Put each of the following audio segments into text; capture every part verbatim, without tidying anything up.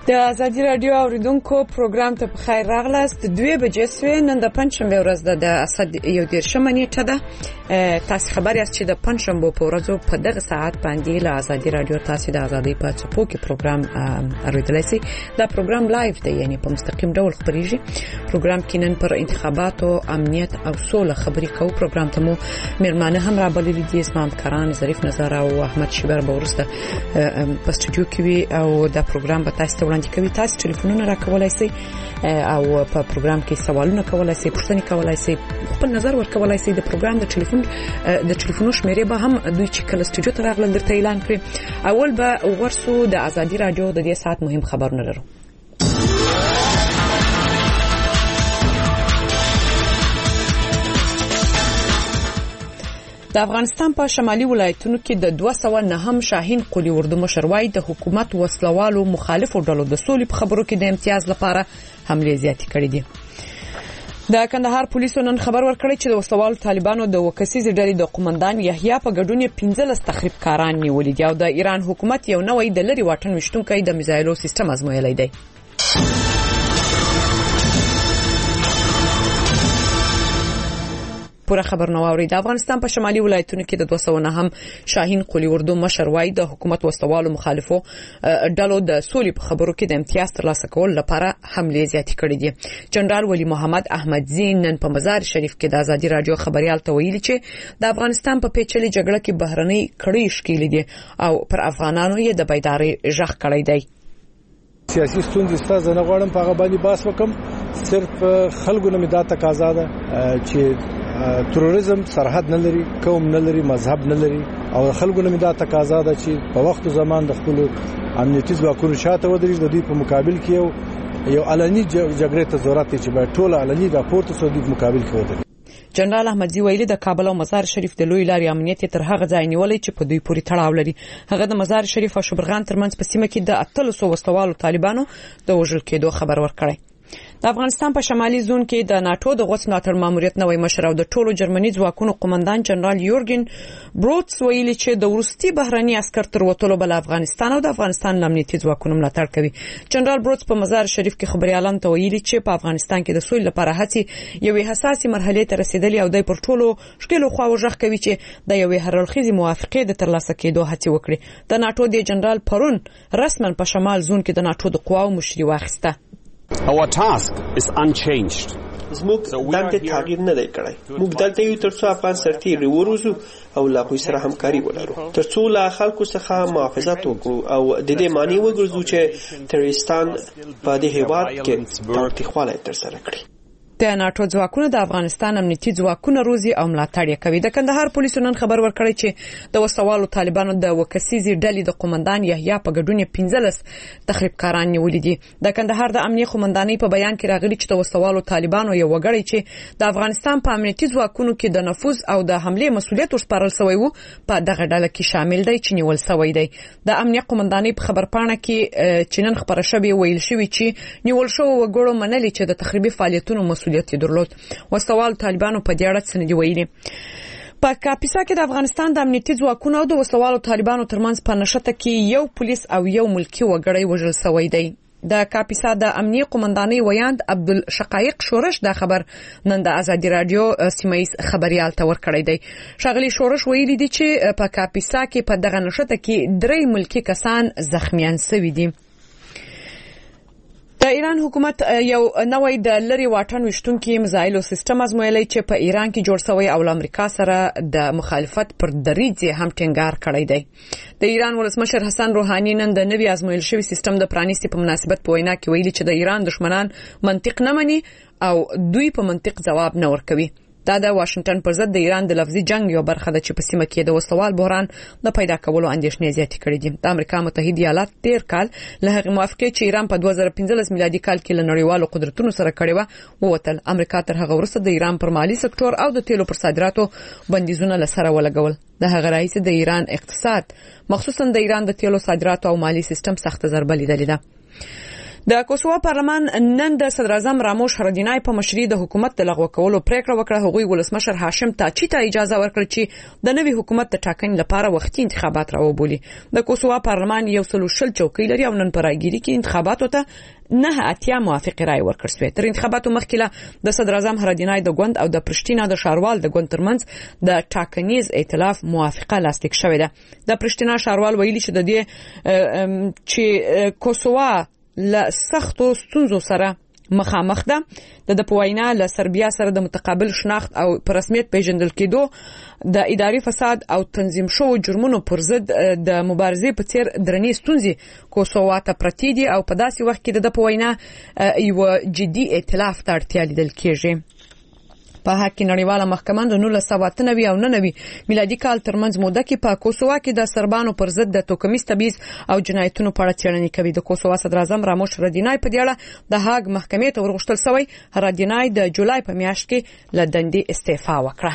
د ازادي رادیو اوریدونکو پروګرام ته بخیر راغلاست. دوی بجې سوي نن د پنځشنبه ورځ د اسد یو دیرشمه نیټه ده. تاسو خبر یاست چې د پنځشنبه په ورځ په دغه ساعت باندې له ازادي رادیو تاسو د ازادي په چپو کې پروګرام اوریدلای شئ. دا پروګرام لایو دی، یعنی په مستقیم ډول خبريږي. پروګرام کې نن پر انتخاباتو، امنیت او سوله خبرې کوو. پروګرام ته مو میرمنه هم را بللې دي، اسمام کران، ظریف نظر او احمد شیبر به ورسته په استودیو کې وي او دا پروګرام به تاسو ته وړاندې کوي. تاسو ټلیفونونه راکولای شئ او په پروګرام کې سوالونه کولای شئ، پوښتنې کولای شئ، خپل نظر ورکولای شئ. د پروګرام د ټلیفون د ټلیفونو شمیرې به هم دوی چې کله استودیو ته راغلل درته اعلان کړي. اول به ورسو د ازادي رادیو د دې ساعت مهم خبرونه لرو. د افغانستان په شمالي ولایتونو کې د دوه سوه نهم شاهین قولي اردو مشروعي د حکومت وسلوالو مخالفو ډلو د سولې په خبرو کې د امتیاز لپاره حمله زیاتې کړې دي. د کندهار پولیسو نن خبر ورکړی چې د وسلوالو طالبانو د وکسیزې ډلې د قومندان یحیی په ګډون پنځلس تخریب کاران نیولې دي او د ایران حکومت یو نوې د لری واټن وشتونکو د میزایلو سیستم ازمویلی دی. پوره خبر نو اوري. د افغانستان په شمالي ولایتونو کې د دوه سوه نهم شاهین قولي اردو مشروعي د حکومت وسلوالو مخالفو ډلو د سولې په خبرو کې د امتیاز ترلاسه کول لپاره حمله زیاتې کړې دي. جنرال ولی محمد احمدزی نن په مزار شریف کې د ازادي رادیو خبريال ته ویلي چې د افغانستان په پیچلې جګړه کې بهرنۍ کړۍ شکېلې دي او پر افغانانو یې د بیدارۍ ژغ کړی دی. سیاسي ستونزې ستاسو نه غواړم په هغه باندې باس وکم، صرف خلکو نه مې دا تقاضا ده چې تروریزم سرحد نه لري، قوم نه لري، مذهب نه لري او خلکو نه مې دا تقاضا ده چې په وخت زمان د خپل امنیتي ځواکونو شاته ودرېږي، د دوی په مقابل کې یو یو علني جګړې ته ضرورت چې باید ټول علني راپورته سو د مقابل کې ودرېږي. جنرال احمدزی ویلي د کابل او مزار شریف د لوی لارې امنیت تر هغه ځای نیولې چې په دوی پورې تړاو لري. هغه د مزار شریف او شبرغان ترمنځ په سیمه کې د اتلس وسلوالو طالبانو د وژل کېدو خبر ورکړی. د افغانستان په شمالي زون کې د ناتو د غوڅ ملاتړ ماموریت نوې مشر او د ټولو جرمني ځواکونو قومندان جنرال یورګن بروتس ویلي چې د ورستي بهرني عسكر تر وټولو بل افغانستان او د افغانستان امنیتي ځواکونو ملاتړ کوي. جنرال بروتس په مزار شریف کې خبريالان ته ویلي چې په افغانستان کې د سولې لپاره هڅې یوې حساسې مرحلې ته رسیدلې او د پر ټولو شکلو خواو ژغ کوي چې د یوې هررخیزي موافقې د ترلاسه کېدو هڅې وکړي. د ناتو د جنرال پرون رسمن په شمال زون کې د ناتو د قواو مشري واخیسته. Our task is unchanged. زموږ دنده تغییر نه دی کړی. موږ دلته یو ترڅو افغان سرتیري وروزو او له هغوی سره همکاري ولرو، ترڅو له خلکو څخه محافظت وکړو او د دې معنی وګرځو چې تروریستان په دې هیواد کې تاوتریخوالی ترسره کړي. د ناتو ځواکونو د افغانستان امنیتي ځواکونو روزي او ملاتړ کوي. د کندهار پولیسو نن خبر ورکړی چې د وسوالو طالبانو د وکسیزې ډلې د قومندان یحیی په ګډون پنځلس تخریب کاران نیولې دي. د کندهار د امنیه قومندانۍ په بیان کې راغلي چې د وسوالو طالبانو یو وګړی چې د افغانستان په امنیتي ځواکونو کې د نفوذ او د حمله مسؤلیت ورسپارل شوی وو په دغه ډله کې شامل دی چې نیول شوی دی. د امنیه قومندانۍ په خبرپاڼه کې چې نن خبره شوې ویل شوی چې نیول شو وګړو منلي چې د تخریبي فعالیتونو مسؤلیت درلود. وسوال طالبانو په دې اړه څه نه دی ویلي. په کاپیسا کې د افغانستان د امنیتي ځواکونو او د وسوالو طالبانو ترمنځ په نښته کې یو پولیس او یو ملکی وګړی وژل شوی دی. د کاپیسا د امنیه قومندانۍ ویاند عبدالشقایق شورش دا خبر نن د ازادي رادیو سیمایي خبريال ته ورکړی دی. شغلی شورش ویلي دی چې په کاپیسا کې په دغه نښته کې درې ملکی کسان زخمیان شوي دي. د ایران حکومت یو نوې د لری واټن وشتونکو میزایلو سیستم ازمویلی چې په ایران کې جوړ شوی او امریکا سره د مخالفت پر دریځ هم ټینګار کړی دی. د ایران ولسمشر حسن روحاني نن د نوې ازمویل شوی سیستم د پرانیستي په مناسبت په وینا کې ویلي چې د ایران دشمنان منطق نه مني او دوی په منطق جواب نه ورکوي. دا د واشنگټن پر ضد د ایران د لفظي جنگ یو برخه ده چې په سیمه کې د وسوال بحران د پیدا کولو اندېښنې زیاتې کړې دي. د امریکا متحده ایالات تیر کال له هغه موافقې چې ایران په دوه زره پنځلس میلادي کال کې له نړیوالو قدرتونو سره کړې و ووتل. امریکا تر هغه وروسته د ایران پر مالی سکتور او د تیلو پر صادراتو بندیزونه لسره ولګول. د هغه رئیس د ایران اقتصاد مخصوصا د ایران د تیلو صادراتو او مالی سیستم سخت ضربه لیدلې ده. د کوسووا پارلمان نن د صدر اعظم راموش هردینای په مشرۍ د حکومت د لغوه کولو پریکړه وکړه. هغوی ولسمشر هاشم تاچی ته اجازه ورکړه چې د نوي حکومت د ټاکنې لپاره وختي انتخابات راوبولي. د کوسووا پارلمان یو سل شل چوکۍ لري او نن په راګيري کې انتخاباتو ته نه اتیا موافقه رائے ورکړل شوې. تر انتخاباتو مخکې د صدر اعظم هردینای د ګوند او د پرشتینا د شاروال د ګوند ترمنځ د ټاکنیز ائتلاف موافقه لاسلیک شوې ده. د پرشتینا شاروال ویلي چې د دې چې کوسووا له سختو ستونزو سره مخامخ ده. د پوینا له سربیا سره د متقابل شناخت او په رسمیت پیژندل کېدو د اداري فساد او تنظیم شوو جرمونو پر ضد د مبارزې په څیر درنې ستونزې کوسووا ته پرتې دي او په داسې وخت کې د پوینا یو جدي ائتلاف ته اړتیا لیدل کېږي. په حق کې نړیواله محکمه د نولس سوه اته نوي او نهه نوي میلادي کال ترمنځ موده کې په کوسووا کې د سربانو پر ضد د توکمیز تبعیض او جنایتونو په اړه څېړنې کوي. د کوسووا صدر اعظم راموش هردینای په دې اړه د هاګ محکمې ته ورغوښتل شوی. هردینای د جولای په میاشت کې له دندې استعفا وکړه.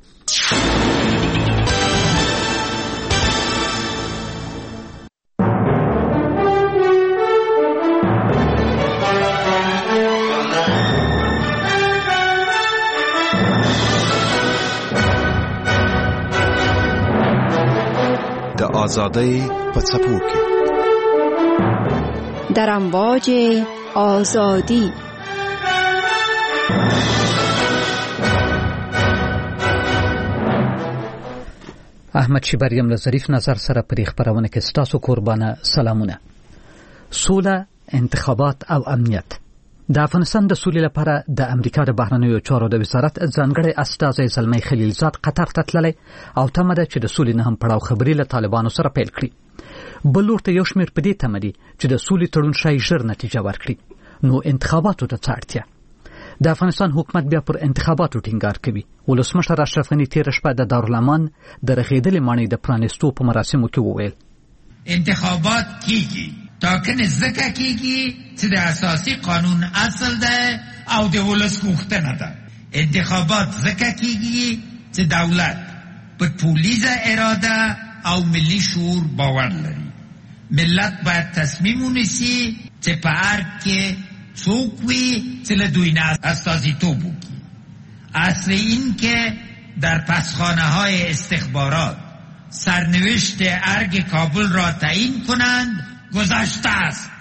آزادی په څپو کې در امواج آزادی. احمد شیبریم له ظریف نظر سره پرې خبرونه کې ستاسو قربانه سلامونه. سوله، انتخابات او امنیت. د افغانستان د سولې لپاره د امریکا د بهرنیو چارو د وزارت ځانګړی استازی زلمی خلیلزاد قطر ته تللی او تمه ده چې د سولې نه هم پړاو خبرې له طالبانو سره پیل کړي. بل ورته یو شمېر په دې تمه دي چې د سولې تړون شاید ژر نتیجه ورکړي. نو انتخاباتو ته څه اړتیا؟ د افغانستان حکومت بیا پر انتخاباتو ټینګار کوي. ولسمشر اشرف غني تېره شپه د دارالامان د رغېدلې ماڼۍ د پرانیستو په مراسمو کې وویل انتخابات کیږي، ټاکنې ځکه کیږي چې د اساسي قانون اصل ده او د ولس غوښتنه ده. انتخابات ځکه کیږي چې دولت په ټولیزه اراده او ملي شعور باور لري. ملت باید تصمیم ونیسي چې په هر کې څوک وي چې له دوی نه استازیتوب وکړي. اصل این که در پسخانه های استخبارات سرنوشت ارگ کابل را تعیین کنند گذشته است.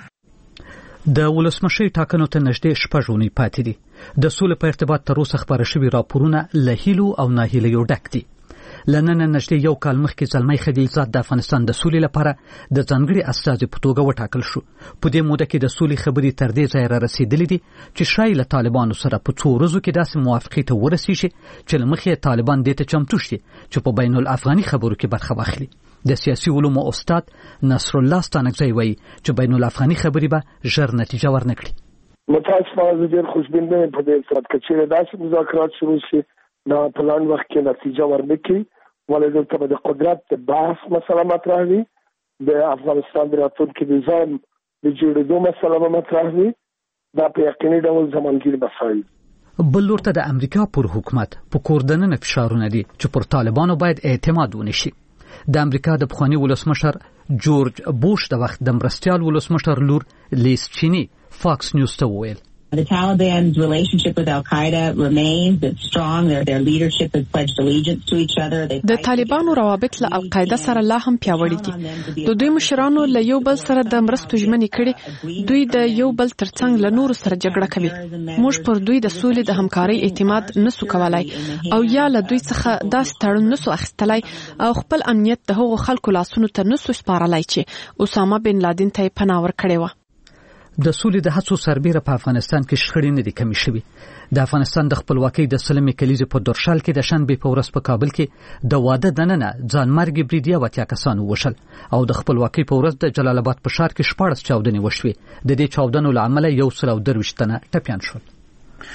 د ولسمشر ټاکنو ته نږدې شپږ اونۍ پاتې دي. د سولې په ارتباط تر اوسه خبره شوي راپورونه له هیلو او ناهیلیو ډک دي. له نن نږدې یو کال مخکې زلمی خلیلزاد د افغانستان د سولې لپاره د ځانګړي استازي په توګه وټاکل شو. په دې موده کې د سولې خبرې تر دې ځایه را رسېدلې دي چې شاید له طالبانو سره په څو ورځو کې داسې موافقې ته ورسېږي چې له مخې طالبان دې ته چمتو شي چې په بین الافغاني خبرو کې برخه واخلي. د سیاسي علومو استاد نصر الله ستانکزی وایي چې بین الافغاني خبرې به ژر نتیجه ورنکړي. متاسفانه زه ډېر خوشبین نه یم په دې صورت کې چې داسې مذاکرات شروع شي نه په لاندې وخت کې نتیجه ورنکړي. ولې دلته د قدرت د بحث مسله مطرح وي، د افغانستان د راتلونکي نظام د جوړېدو مسله به مطرح وي. دا په یقیني ډول زمانګیر مسایل. بل ورته د امریکا پر حکومت په کور دننه فشارونه دي چې پر طالبانو باید اعتماد ونشي. د امریکا د پخوانی ولسمشر جورج بوش د وخت د مرستیال ولسمشر لور لیس چینی فاکس نیوز ته وویل The Taliban's relationship with Al-Qaeda remains it's strong. Their, their leadership has pledged allegiance to each other. د طالبانو روابط له القاعده سره لا هم پیاوړي دي. د دوی مشرانو له یو بل سره د مرستو ژمنې کړي. دوی د یو بل ترڅنګ له نورو سره جګړه کوي. موږ پر دوی د سولې د همکارۍ اعتماد نسو کولای او یا له دوی څخه داس تړون نسو اخیستلای او خپل امنیت د هغو خلکو لاسونو ته نسو سپارلای چې اسامه بن لادن ته پناه ورکړي و. د سولې د هڅو سربېره په افغانستان کې شخړې نه دي کمې شوي. د افغانستان د خپلواکۍ د سلمې کلیزې په دورشال کې د شنبې په ورځ په کابل کې د واده دننه ځانمرګي بریدیا وتیا کسان ووژل او د خپلواکۍ په ورځ د جلال آباد په ښار کې شپاړس چاودنې وشوې. د دې چاودنو له امله یو سل او درویشت تنه ټپیان شول.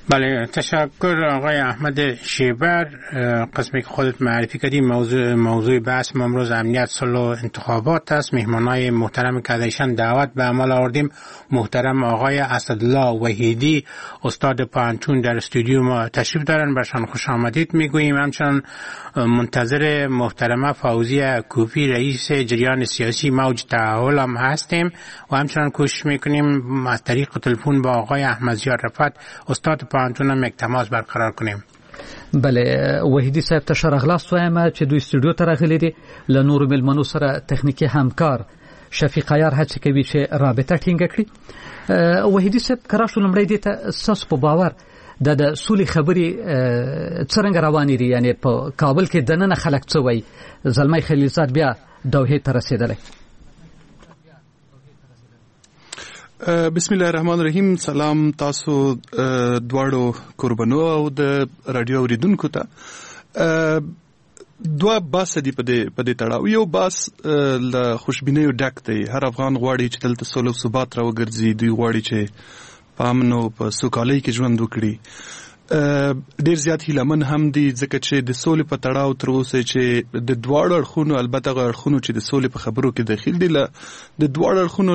بله، تشکر آقای احمد شیبر. قسمی که خودت معرفی کردی موضوع موضوع بحث ما امروز امنیت، صلح و انتخابات است. مهمانای محترم که ازشان دعوت به عمل آوردیم محترم آقای اسدالله وحیدی استاد پانتون در استودیو ما تشریف دارن، برشان خوش آمدید میگوییم. همچنان منتظر محترمه فوزیه کوفی رئیس جریان سیاسی موج تحول هم هستیم و همچنان کوشش میکنیم از طریق تلفن با آقای احمدزیار رفعت استاد پانتون هم یک تماس برقرار کنیم. بله، وحیدی صاحب ته شرغلاست وایم چې دوی استودیو ته راغلي دي. له نورو مېلمنو سره تخنیکي همکار شفیق عیار هڅه کوي چې رابطه ټینګه کړي. وحیدي صاحب کرا شو لمړی دي ته ستاسو په باور د د سولې خبرې څرنګه روانې دي؟ یعنی په کابل کې دننه خلک څه وایي؟ زلمی خلیلزاد بیا دوحې ته رسېدلی. بسم الله الرحمن الرحیم. سلام تاسو دواړو قربانو او د رادیو اوریدونکو ته. دوا باس دی په دې په دې تړاو. یو باس له خوشبینیو ډک دی. هر افغان غواړي چې دلته سوله او ثبات راوګرځي. دوی غواړي چې په امن او په سوکالۍ کې ژوند وکړي. ډیر زیات هیلمن هم دي ځکه چې د سولې په تړاو تر اوسه چې د دواړو اړخونو، البته غیر اړخونو چې د سولې په خبرو کې داخل دي، د دواړو اړخونو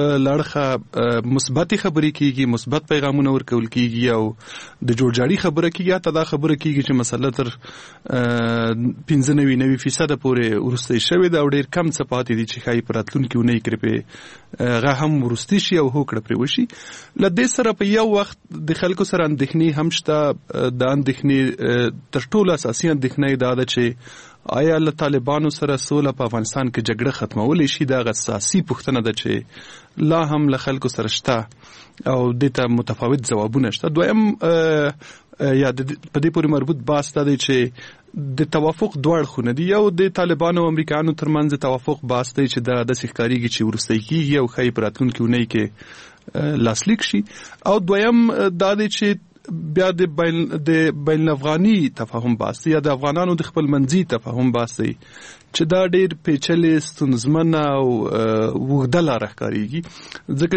لړخه مثبت خبرې کیږي، مثبت پیغامونه ورکول کیږي او د جوړجاړي خبره کیږي. ته دا خبره کیږي چې مسله تر پنځه نوي نوي فیصد پورې ورسته شوې ده او ډیر کم څه پاتې دي چې ښایي په راتلونکي اونۍ کې پرې هغه هم ورستي شي او هوکړه پرې وشي. له دې سره په یو وخت د خلکو سره اندېښنې هم شته. د اندېښنې تر ټولو اساسي اندېښنه دا ده چې آیا له طالبانو سره سوله په افغانستان کې جګړه ختمولی شي؟ دا اساسي پوښتنه ده چې لا هم له خلکو سره شته او دې ته متفاوت ځوابونه شته. دویم یا په دې پورې مربوط بحث دا دی چې د توافق دوه اړخونه دي. یو د طالبانو او امریکایانو ترمنځ توافق بحث دی چې دا داسې ښکارېږي چې وروستی کېږي او ښایي په راتلونکي اونۍ کې لاسلیک شي. او دویم دا دی چې بیا د بین د بین الافغاني تفاهم بحث یا د افغانانو د خپل منځي تفاهم بحث دی چې دا ډېر پیچلې، ستونزمنه او اوږده لاره ښکارېږي ځکه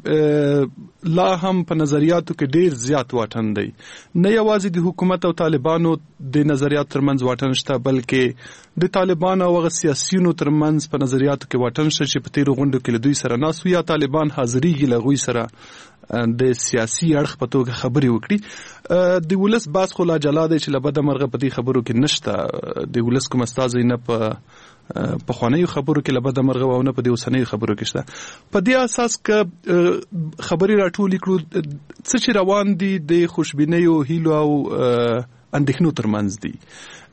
چې لا هم په نظریاتو کې ډېر زیات واټن دی. نه یوازې د حکومت او طالبانو د نظریاتو ترمنځ واټن شته، بلکې د طالبان او هغه سیاسیونو ترمنځ په نظریاتو کې واټن شته چې په تېرو غونډو کې له دوی سره ناست وي یا طالبان حاضرېږي له هغوی سره د سیاسي اړخ په توګه خبرې وکړي. د ولس باس خو لا جلا دی چې له بده مرغه په دې خبرو کې نشته. د ولس کوم استازی نه په پخوانیو خبرو کې له بده مرغه او نه په دې اوسنیو خبرو کې شته. په دې اساس که خبرې راټولې کړو څه چې روان دي د خوشبینیو، هیلو او اندېښنو ترمنځ دي.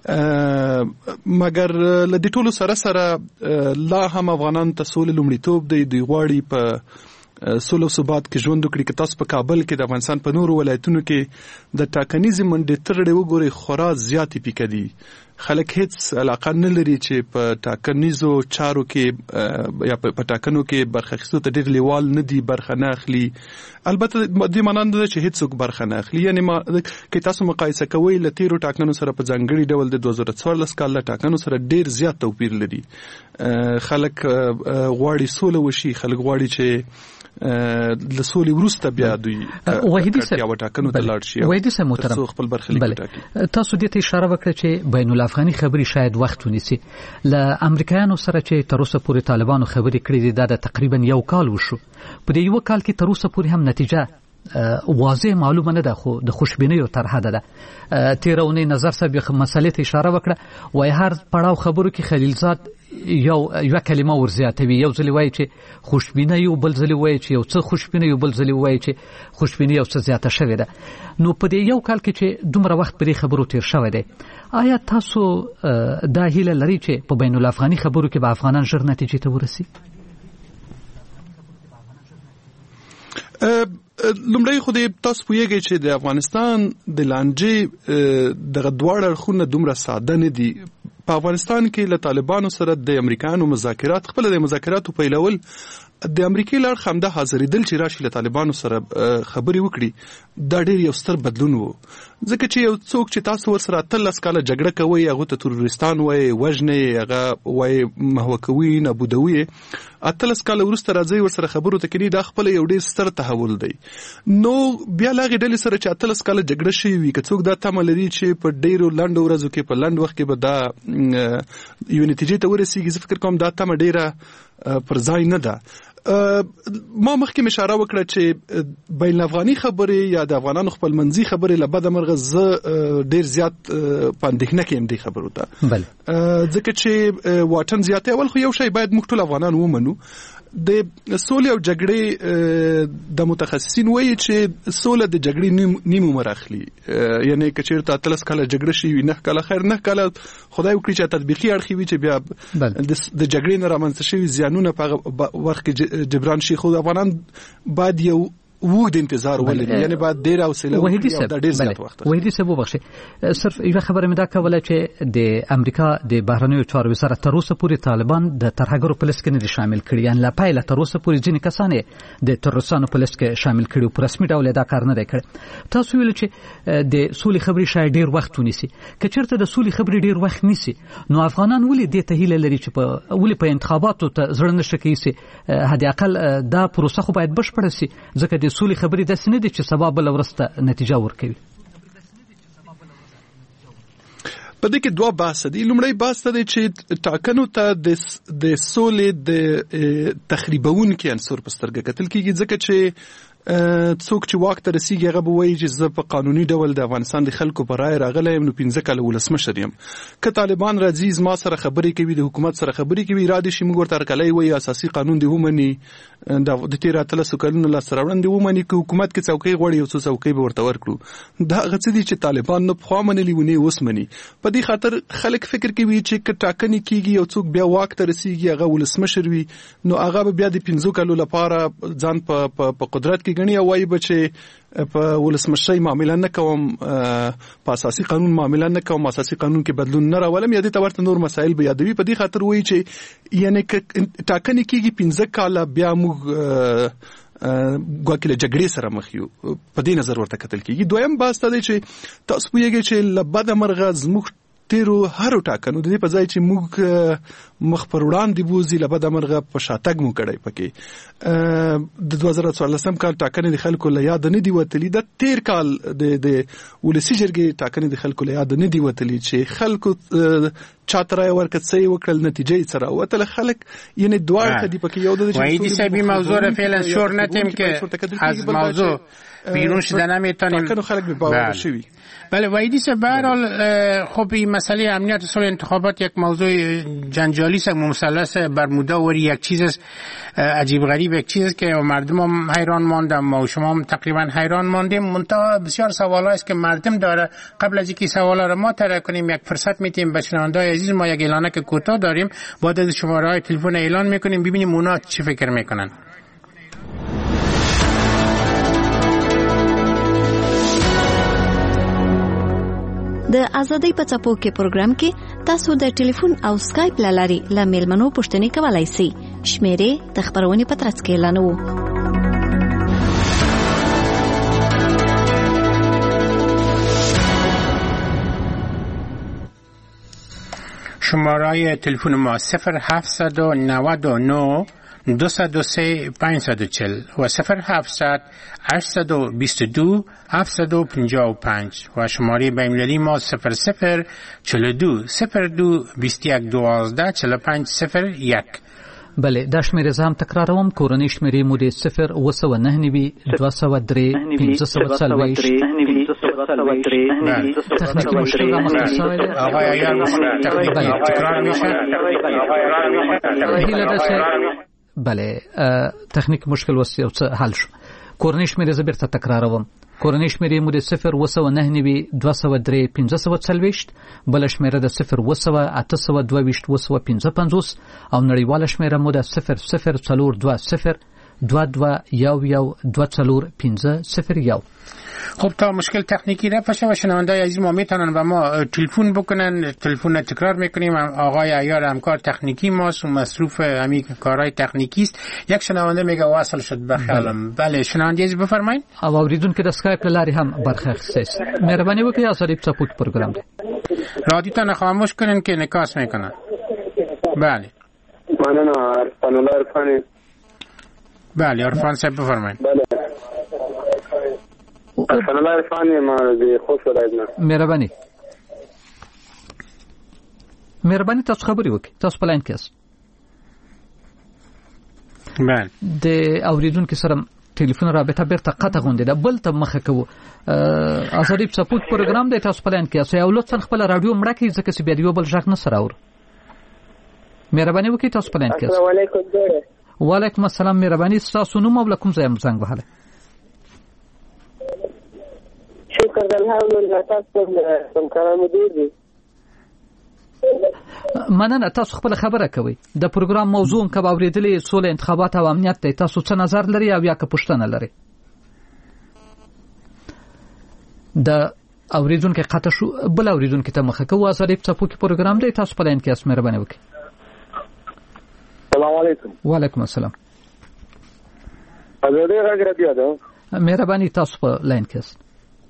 مګر له دې ټولو سره سره لا هم افغانانو ته سولې لومړیتوب دی. دوی غواړي په سوله او ثبات کې ژوند وکړي. که تاسو په کابل کې د افغانستان په نورو ولایتونو کې د ټاکنیزې منډې ترړې وګورئ، خورا زیاتې پیکه دي. خلک هیڅ علاقه نه لري چې په ټاکنیزو چارو کې یا په ټاکنو کې برخه اخیستو ته ډېر لیوال نه دي، برخه نه اخلي. البته دې معنا نه ده چې هیڅوک برخه نه اخلي. یعنی ما که تاسو مقایسه کوئ له تیرو ټاکنو سره په ځانګړي ډول د دوه زره څوارلس کال له ټاکنو سره ډېر زیات توپیر لري. خلک غواړي سوله وشي، خلک غواړي چې له سولې وروسته بیا دوی وحیدي صاحب ټاکنو ته لاړ شي. وحیدي صاحب محترم، خپل برخلیک وټاکي. تاسو دې ته اشاره وکړه چې بین الافغاني خبرې شاید وخت ونیسي. له امریکایانو سره چې تر اوسه پورې طالبانو خبرې کړې دي دا د تقریبا یو کال وشو. په دې یو کال کې تر اوسه پورې هم نتیجه واضح معلومه نه ده، خو د خوشبینیو تر حده ده. تیرونی نظر صاحب یو مسلې ته اشاره وکړه، وای هر پړاو خبرو کې خلیلزاد یو یو کلمه ورزیاتوي. یو ځل وایي چې خوشبینه یو، بل ځل وایي چې یو څه خوشبینه یو، بل ځل وایي چې خوشبینه یو څه زیاته شوې ده. نو په دې یو کال کې چې دومره وخت پرې خبرو تیر شوی دی، آیا تاسو دا هیله لري چې په بین الافغاني خبرو کې به افغانان ژر نتیجې ته ورسي؟ لومړی خو دې تاسو پوهیږئ چې د افغانستان د لانجې دغه دواړه اړخونه دومره ساده نه دي. په افغانستان کې له طالبانو سره د امریکایانو مذاکرات، خپل د مذاکراتو پیلول د امریکای لار خمده حاضرېدل چې راشي له طالبانو سره خبرې وکړي دا ډېر یو ستر بدلون وو ځکه چې یو څوک چې تاسو ورسره اتلس کاله جګړه کوي هغه ته تروریستان وایي وژنې هغه وایي محوه کوي نابودوي اتلس کاله وروسته راځي ورسره خبرو ته کوي دا خپل یو ډېر ستر تحول دی نو بیا لاغې ډلې سره چې اتلس کاله جګړه شوې وي که څوک دا تمه لري چې په ډېرو لنډو ورځو کې په لنډ وخت کې به دا یو نتیجې ته ورسیږي زه فکر کوم دا تمه ډېره پر ځای نه ده ما مخکې اشاره وکړه چې بین الافغاني خبرې یا د افغانانو خپل منځي خبرې له بده مرغه زه ډېر زیات په اندېښنه کې یم دې خبرو ته ځکه چې واټن زیات اول خو یو شی باید موږ ټول افغانان ومنو د سولې او جګړې د متخصصین وایي چې سوله د جګړې نیم عمر اخلي یعنی که چېرته اتلس کاله جګړه شي وي نه کاله خیر نه کاله خدای وکړي چې تطبیقي اړخ وي چې بیا د جګړې نه رامنځته شوي زیانونه په وخت کې جبران شي خو افغانان باید یو وګد انتظار ولري یعنی بعد ډیر حوصله وحیدی صاحب ډیر زیات وخت وحیدی صاحب وبخښي صرف یو خبره مې دا کوله چې د امریکا د بهرنیو چارو وزارت تر اوسه پورې طالبان د ترهګرو په لیست کې نه شامل کړي یعنی لا پایله تر اوسه پورې ځینې کسان د تروریستانو په لیست کې شامل کړي په رسمي ډول دا کار نه دی کړی تاسو ویل چې د سولې خبرې شاید ډیر وخت ونیسي که چېرته د سولې خبرې ډیر وخت نیسي نو افغانان ولې دې ته هیله لري چې په ولې په انتخاباتو ته زړه نشي کیسي هدي اقل دا پروسه خو باید بشپړه شي ځکه د سولې خبرې د نه دي چې سبب بل ورسته نتیجه ورکوي په دې کې دوه بحث دي لومړی بحث دی چې ټاکنو ته د سولې د تخریبونکي عنصر په سترګه کتل کېږي ځکه چې څوک چې واک ته رسیږي هغه به وایي چې زه په قانوني ډول د افغانستان د خلکو په رای راغلی یم نو پنځه کاله ولسمشر یم که طالبان راځي زما سره خبرې کوي د حکومت سره خبرې کوي را دي شي موږ ورته هرکلی وایي اساسي قانون دې ومني د تېرو اتلسو کلونو لاسته راوړنې ومني که حکومت کې څوکۍ غواړي یو څو څوکۍ به ورته ورکړو دا هغه څه دي چې طالبان نه پخوا منلي ونې اوس مني په دې خاطر خلک فکر کوي چې که ټاکنې کېږي یو څوک بیا واک ته رسیږي هغه ولسمشر وي نو هغه به بیا د پنځو کالو لپاره ځان په قدرت کې ګڼي او وایي به چې په ولسمشرۍ معامله نه کوم په اساسي قانون معامله نه کوم اساسي قانون کې بدلون نه راولم یا دې ته ورته نور مسایل به یادوي په دې خاطر وایي چې یعنی که ټاکنې کېږي پنځه کاله بیا موږ ګواکې له جګړې سره مخ یو په دې نظر ورته کتل کېږي دویم بحث دا دی چې تاسو پوهیږئ چې له بده مرغه زموږ تیرو هرو ټاکنو د دې په ځای چې موږ مخ پر وړاندې بوزي له بده مرغه په شاتګ مو کړی پکې د دوه زره څوارلسم کال ټاکنې د خلکو له یاد نه دی وتلي د تیر کال د د ولسي جرګې ټاکنې د خلکو له یاد نه دی وتلي چې خلکو چاته رای ورکړ څه وکړل نتیجې یې سره وتل خلک یعنی دواړه کدي پکې یو د وایدی صاحب موضوع را فعلا شور نتیم که از موضوع بیرون شدن نمیتونیم ټاکنو خلک به باور شوي بله وایدی صاحب به هر حال خب این مسئله امنیت سال انتخابات یک موضوع جنجالی است مثلث برمودا و یک چیز است عجیب غریب یک چیز است که مردم هم حیران ماندم و شما هم تقریبا حیران ماندیم منتها بسیار سوال است که مردم داره قبل از اینکه سوالا را ما طرح کنیم یک فرصت میتیم به شنونده‌های عزیز ما یک اعلانه که کوتاه داریم با عدد شماره های تلفن اعلان میکنیم ببینیم اونا چی فکر میکنن د ازادۍ په څپو کې پروګرام کې تاسو د ټلیفون او سکایپ لاري ل میلمنو پوښتنې کولای شئ شمیرې د خبرونې په ترڅ کې اعلانوو شماره تلفن ما صفر هفتصد و نود و نه دویست و سه پانصد و چهل و صفر هفتصد هشتصد و بیست و دو هفتصد و پنجاه و پنج و شماره بین‌المللی ما صفر صفر چهل و دو صفر دو بیست و یک دوازده چهل و پنج صفر یک. بله دا شمیره زام تکراروم کورنۍ شمیره مو د صفر و سو نه نوي دوه سو درې پنځه سو څلوېښت تخنیکی مشکل رامنځته شوی دی آقای اگر تخنیکی تکرار میشه هیله ده چې بله تخنیک مشکل وس یو څه حل شو کورنۍ شمیره زه بیرته تکراروم کورنۍ شمیره مو د صفر و سو نه نوي دوه سو درې پنځه سو څلوېښت بل شمیره د صفر و سو اته سو دوه ویشت و سو پنځه پنځوس او نړیواله شمیره مو د صفر صفر څلور دوه صفر دوه دوه یو یو دوه څلور پنځه صفر یو. خب تا مشکل تکنیکی نباشه و شنونده عزیز ما میتونن به ما تلفن بکنن. تلفن تکرار میکنیم. آقای عیار همکار تکنیکی ماست و مصروف همین کارهای تکنیکی است. یک شنونده میگه واصل شد بخیالم. بله شنونده عزیز بفرمایید. او اوریدونکو د اسکایپ لاري هم برخه اخیستئ. مهرباني وکړئ آزادی سپورت پروګرام دی. رادیوتان خاموش کنن که نکاس میکنن. بله. مننه عرفان الله عرفانی. بله عرفان صاحب بفرمایید. بله. عرفان الله عرفانی ما دی خوش ولایت. مهرباني. مهرباني تاسو خبري وکړئ. تاسو په لاین کې یاست. بله. د اوریدونکو سره ټلیفون رابطه بیرته قطع غونډه ده. بل ته مخه کوو. آزادی سپورت پروګرام دی. تاسو په لاین کې یاست. یو لطفا خپل رادیو مړه کړئ ځکه چې بیا یو بل ژغ نه سره اور. مهرباني وکړئ تاسو په لاین کې یاست. السلام علیکم جوړه. وعلیکم السلام. مهرباني تاسو نوم او کوم ځای زنګ وهله؟ شکر الحمدلله. تاسو کوم کارونه دي؟ مننه. تاسو خپل خبره کوي. د پروګرام موضوع هم کبا اوریدلې سولې انتخابات او امنیت دی. تاسو څه نظر لري او یا که پوښتنه لري؟ د اوریدونکو قطع شو. بل اوریدونکو ته مخه کوو. آزادی سپورت پروګرام دی. تاسو په لاین کې یاست. مهرباني وکړئ. السلام علیکم. وعلیکم السلام. آزادی راګ راډیو ده. مهرباني تاسو په لاین کې یاست.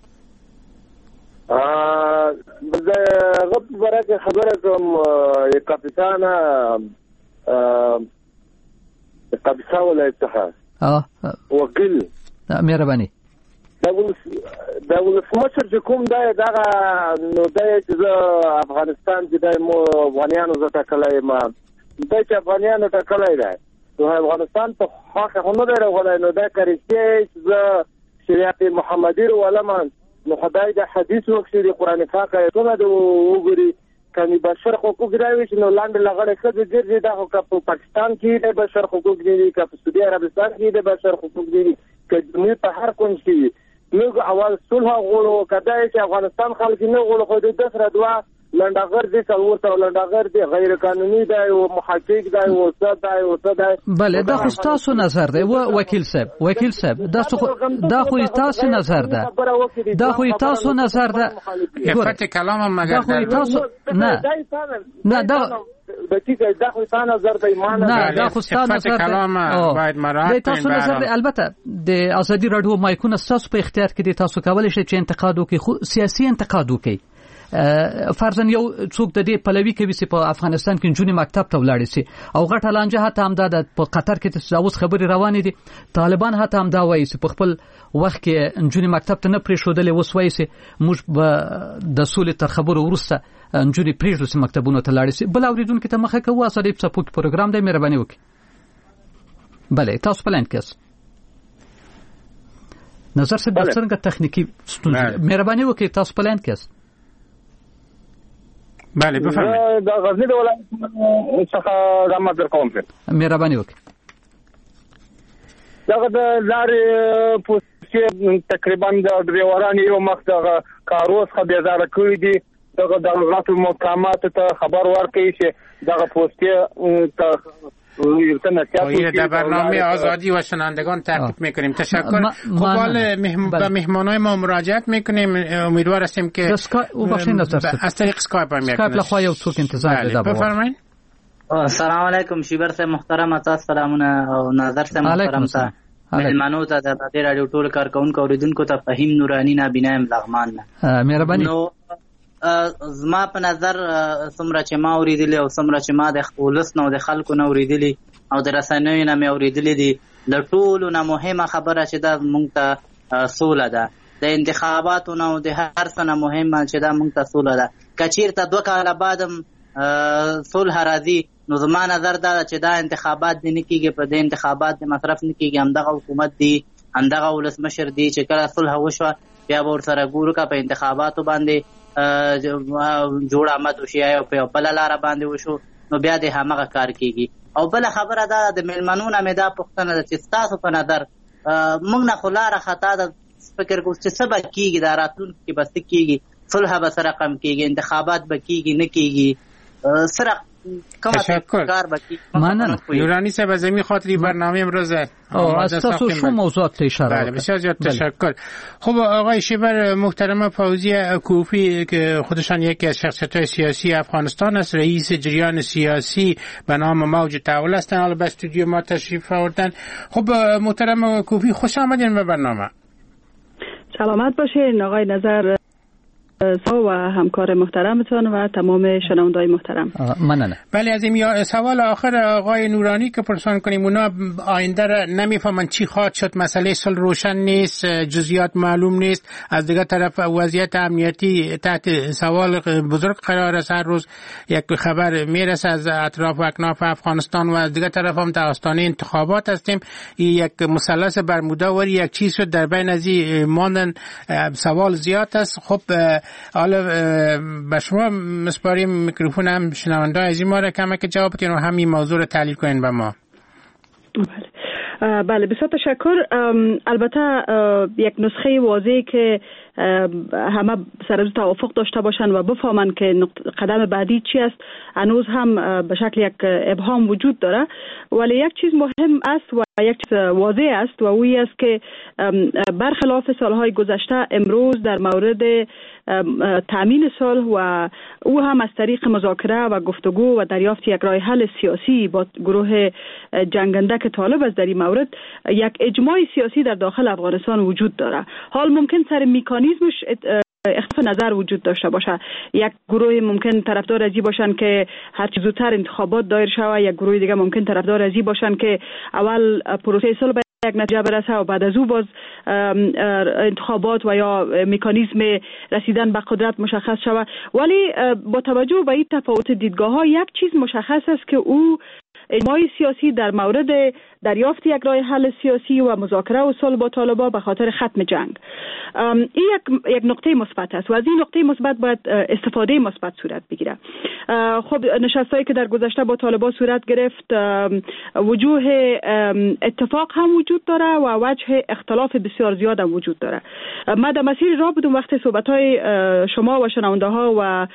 ا د غب برکه خبره کوم یو کاپیتان ا کاپیتان ولایت څخه اه وکیل. مهرباني. دا ول دا ول سمچر چې کوم دا دغه نو د افغانستان کې د مو افغانانو زته کله ما د چې افغانانو ته کله دی نو افغانستان په خاصه هنر راغلی نو دا کوي چې شریعت محمدي ولما نو خدای د حدیث وکړي د قران پاک ایتونه د وګوري کله بشر حقوق راوي چې نو لاندې لغړې څه ګرځي دا خو په پاکستان کې د بشر حقوق دي که په سعودي عربستان کې د بشر حقوق دي که په هر کوم کې نو اول صلح غوړو کدای چې افغانستان خلک نه غوړو خو د دسر دوا لنډغر دي څلورته لنډغر دي غیر قانوني دی او محقق دی او استاد دی او استاد دی. بله دا خو تاسو نظر دی وکیل صاحب. وکیل صاحب دا خو دا خو تاسو نظر ده. دا خو تاسو نظر ده. افت کلام مگر دا خو تاسو نه نه دا دقیقه دا خو تاسو نظر دی. ایمان نه دا خو تاسو نظر دی. باید مراعات تاسو نظر دی. البته د آزادی رادیو مایکونه تاسو په اختیار کې دي. تاسو کولای شئ چې انتقاد وکړئ خو سیاسي انتقاد وکړئ. فرضاً یو څوک د دې پلوي کوي چې په افغانستان کې جونی مکتب ته ولاړ شي او غټه لانجه هته هم د په قطر کې تجاوز خبري روانې دي. طالبان هته هم دا وایي چې په خپل وخت کې جونی مکتب ته نه پرې شودلې وس وایي چې موږ د سولې تر خبرو ورسته جونی پرې شو چې مکتبونو ته لاړ شي. بل اوریدونکو ته مخه کوو. آزادی سپورت پروګرام دی. مهرباني وکړئ. بله تاسو په لاین کې یاست. نظر څه د څنګه تخنیکی ستونزې. مهرباني وکړئ تاسو په لاین کې یاست. بله بفرمایید. دا غزنی د ولایت څخه رحمت درکوم. مهرباني وکړئ. دا د لارې پوسټ تقریبا د ډریوران یو مخ د کاروز خو بیزاره کړی دي. دغه د غلط مقامات ته خبر ورکړي چې دغه پوسټ ته این در برنامه آزادی و شنوندگان تعقیب میکنیم. تشکر. خب حال به مهمانای ما مراجعت میکنیم. امیدوار هستیم که از طریق اسکایپ هم اسکایپ لخوا یو څوک انتظار ده. بفرمایید. السلام علیکم شیبر صاحب محترم. تاسو سلامونه او ناظر صاحب محترم ته مهمانو ته د رادیو ټول کارکونکو اوریدونکو ته فهیم نورانی نابینا ام لغمان. مهرباني. نو زما په نظر څومره چې ما اوریدلې او څومره چې ما د ولس نو د خلکو نو اوریدلې او د رسنیو نه مې اوریدلې دي د ټولو نه مهمه خبره چې دا مونږ ته سوله ده. د انتخاباتو نو د هر څه نه مهمه چې دا مونږ ته سوله ده. کچیرته دوه کاله بعدم صلح راځي نو زما نظر دا چې دا انتخابات دي نه کیږي. په دې انتخابات د مصرف نه کیږي. همدغه حکومت دی همدغه ولسمشر دی چې کله صلح وشوه بیا به ورسره ګورو که په انتخاباتو باندې جوړ آمد وشي او په بل لار باندې وشو نو بیا د همغه کار کیږي. او بل خبره دا د ملمنو نه مې دا پوښتنه ده چې تاسو په نظر موږ نه خو لاره خطا ده فکر کوم چې څه به کیږي دا راتلونکي به څه کیږي. صلح به سره کم کیږي. انتخابات به کیږي نه کیږي. سره تشکر. ممنون. نورانی صاحب از این خاطری برنامه امروز از تاسو شو موضوعات اشاره بله بسیار زیاد تشکر. خب آقای شیبر محترم فوزیه کوفی که خودشان یکی از شخصیت‌های سیاسی افغانستان است، رئیس جریان سیاسی به نام موج تحول هستند، حالا به استودیو ما تشریف آوردن. خب محترم کوفی خوش آمدین به برنامه. سلامت باشین آقای نظر و همکار محترمتون و تمام شنوندای محترم. ممنون. بله از این سوال آخر آقای نورانی که پرسان کنیم، اونا آینده را نمیفهمن چی خواهد شد، مسئله صلح روشن نیست، جزئیات معلوم نیست، از دیگه طرف وضعیت امنیتی تحت سوال بزرگ قرار است، هر روز یک خبر میرسه از اطراف و اکناف افغانستان و از دیگه طرف هم در آستانه انتخابات هستیم. یک مثلث برمودا وری یک چیز شد در بین از این ماندن، سوال زیاد است. خب حالا به شما مسپاریم میکروفون، هم شنونده از این ما را کمک جواب بدین و همین موضوع رو تحلیل کنین به ما. بله بله بسیار تشکر. البته یک نسخه واضحی که همه سر از توافق داشته باشند و بفهمند که قدم بعدی چی است هنوز هم به شکل یک ابهام وجود داره، ولی یک چیز مهم است و یک چیز واضح است و اوی است که برخلاف سالهای گذشته امروز در مورد تامین صلح و او هم از طریق مذاکره و گفتگو و دریافت یک راه حل سیاسی با گروه جنگنده که طالب است در این مورد، یک اجماع سیاسی در داخل افغانستان وجود داره. حال ممکن سر میکانیزمش اختلاف نظر وجود داشته باشه. یک گروه ممکن طرفدار ازی باشن که هر چه زودتر انتخابات دایر شود، یک گروه دیگه ممکن طرفدار ازی باشن که اول پروسه صلح به یک نتیجه برسه و بعد از او باز انتخابات و یا مکانیزم رسیدن به قدرت مشخص شود. ولی با توجه به این تفاوت دیدگاه ها یک چیز مشخص است که او اجماع سیاسی در مورد دریافت یک راه حل سیاسی و مذاکره و صلح با طالبان به خاطر ختم جنگ. این یک یک نقطه مثبت است و از این نقطه مثبت باید استفاده مثبت صورت بگیره. خب نشستایی که در گذشته با طالبان صورت گرفت، وجوه اتفاق هم وجود داره و وجه اختلاف بسیار زیاد هم وجود داره. ما در مسیر راه بودم وقت صحبت‌های شما و شنونده ها و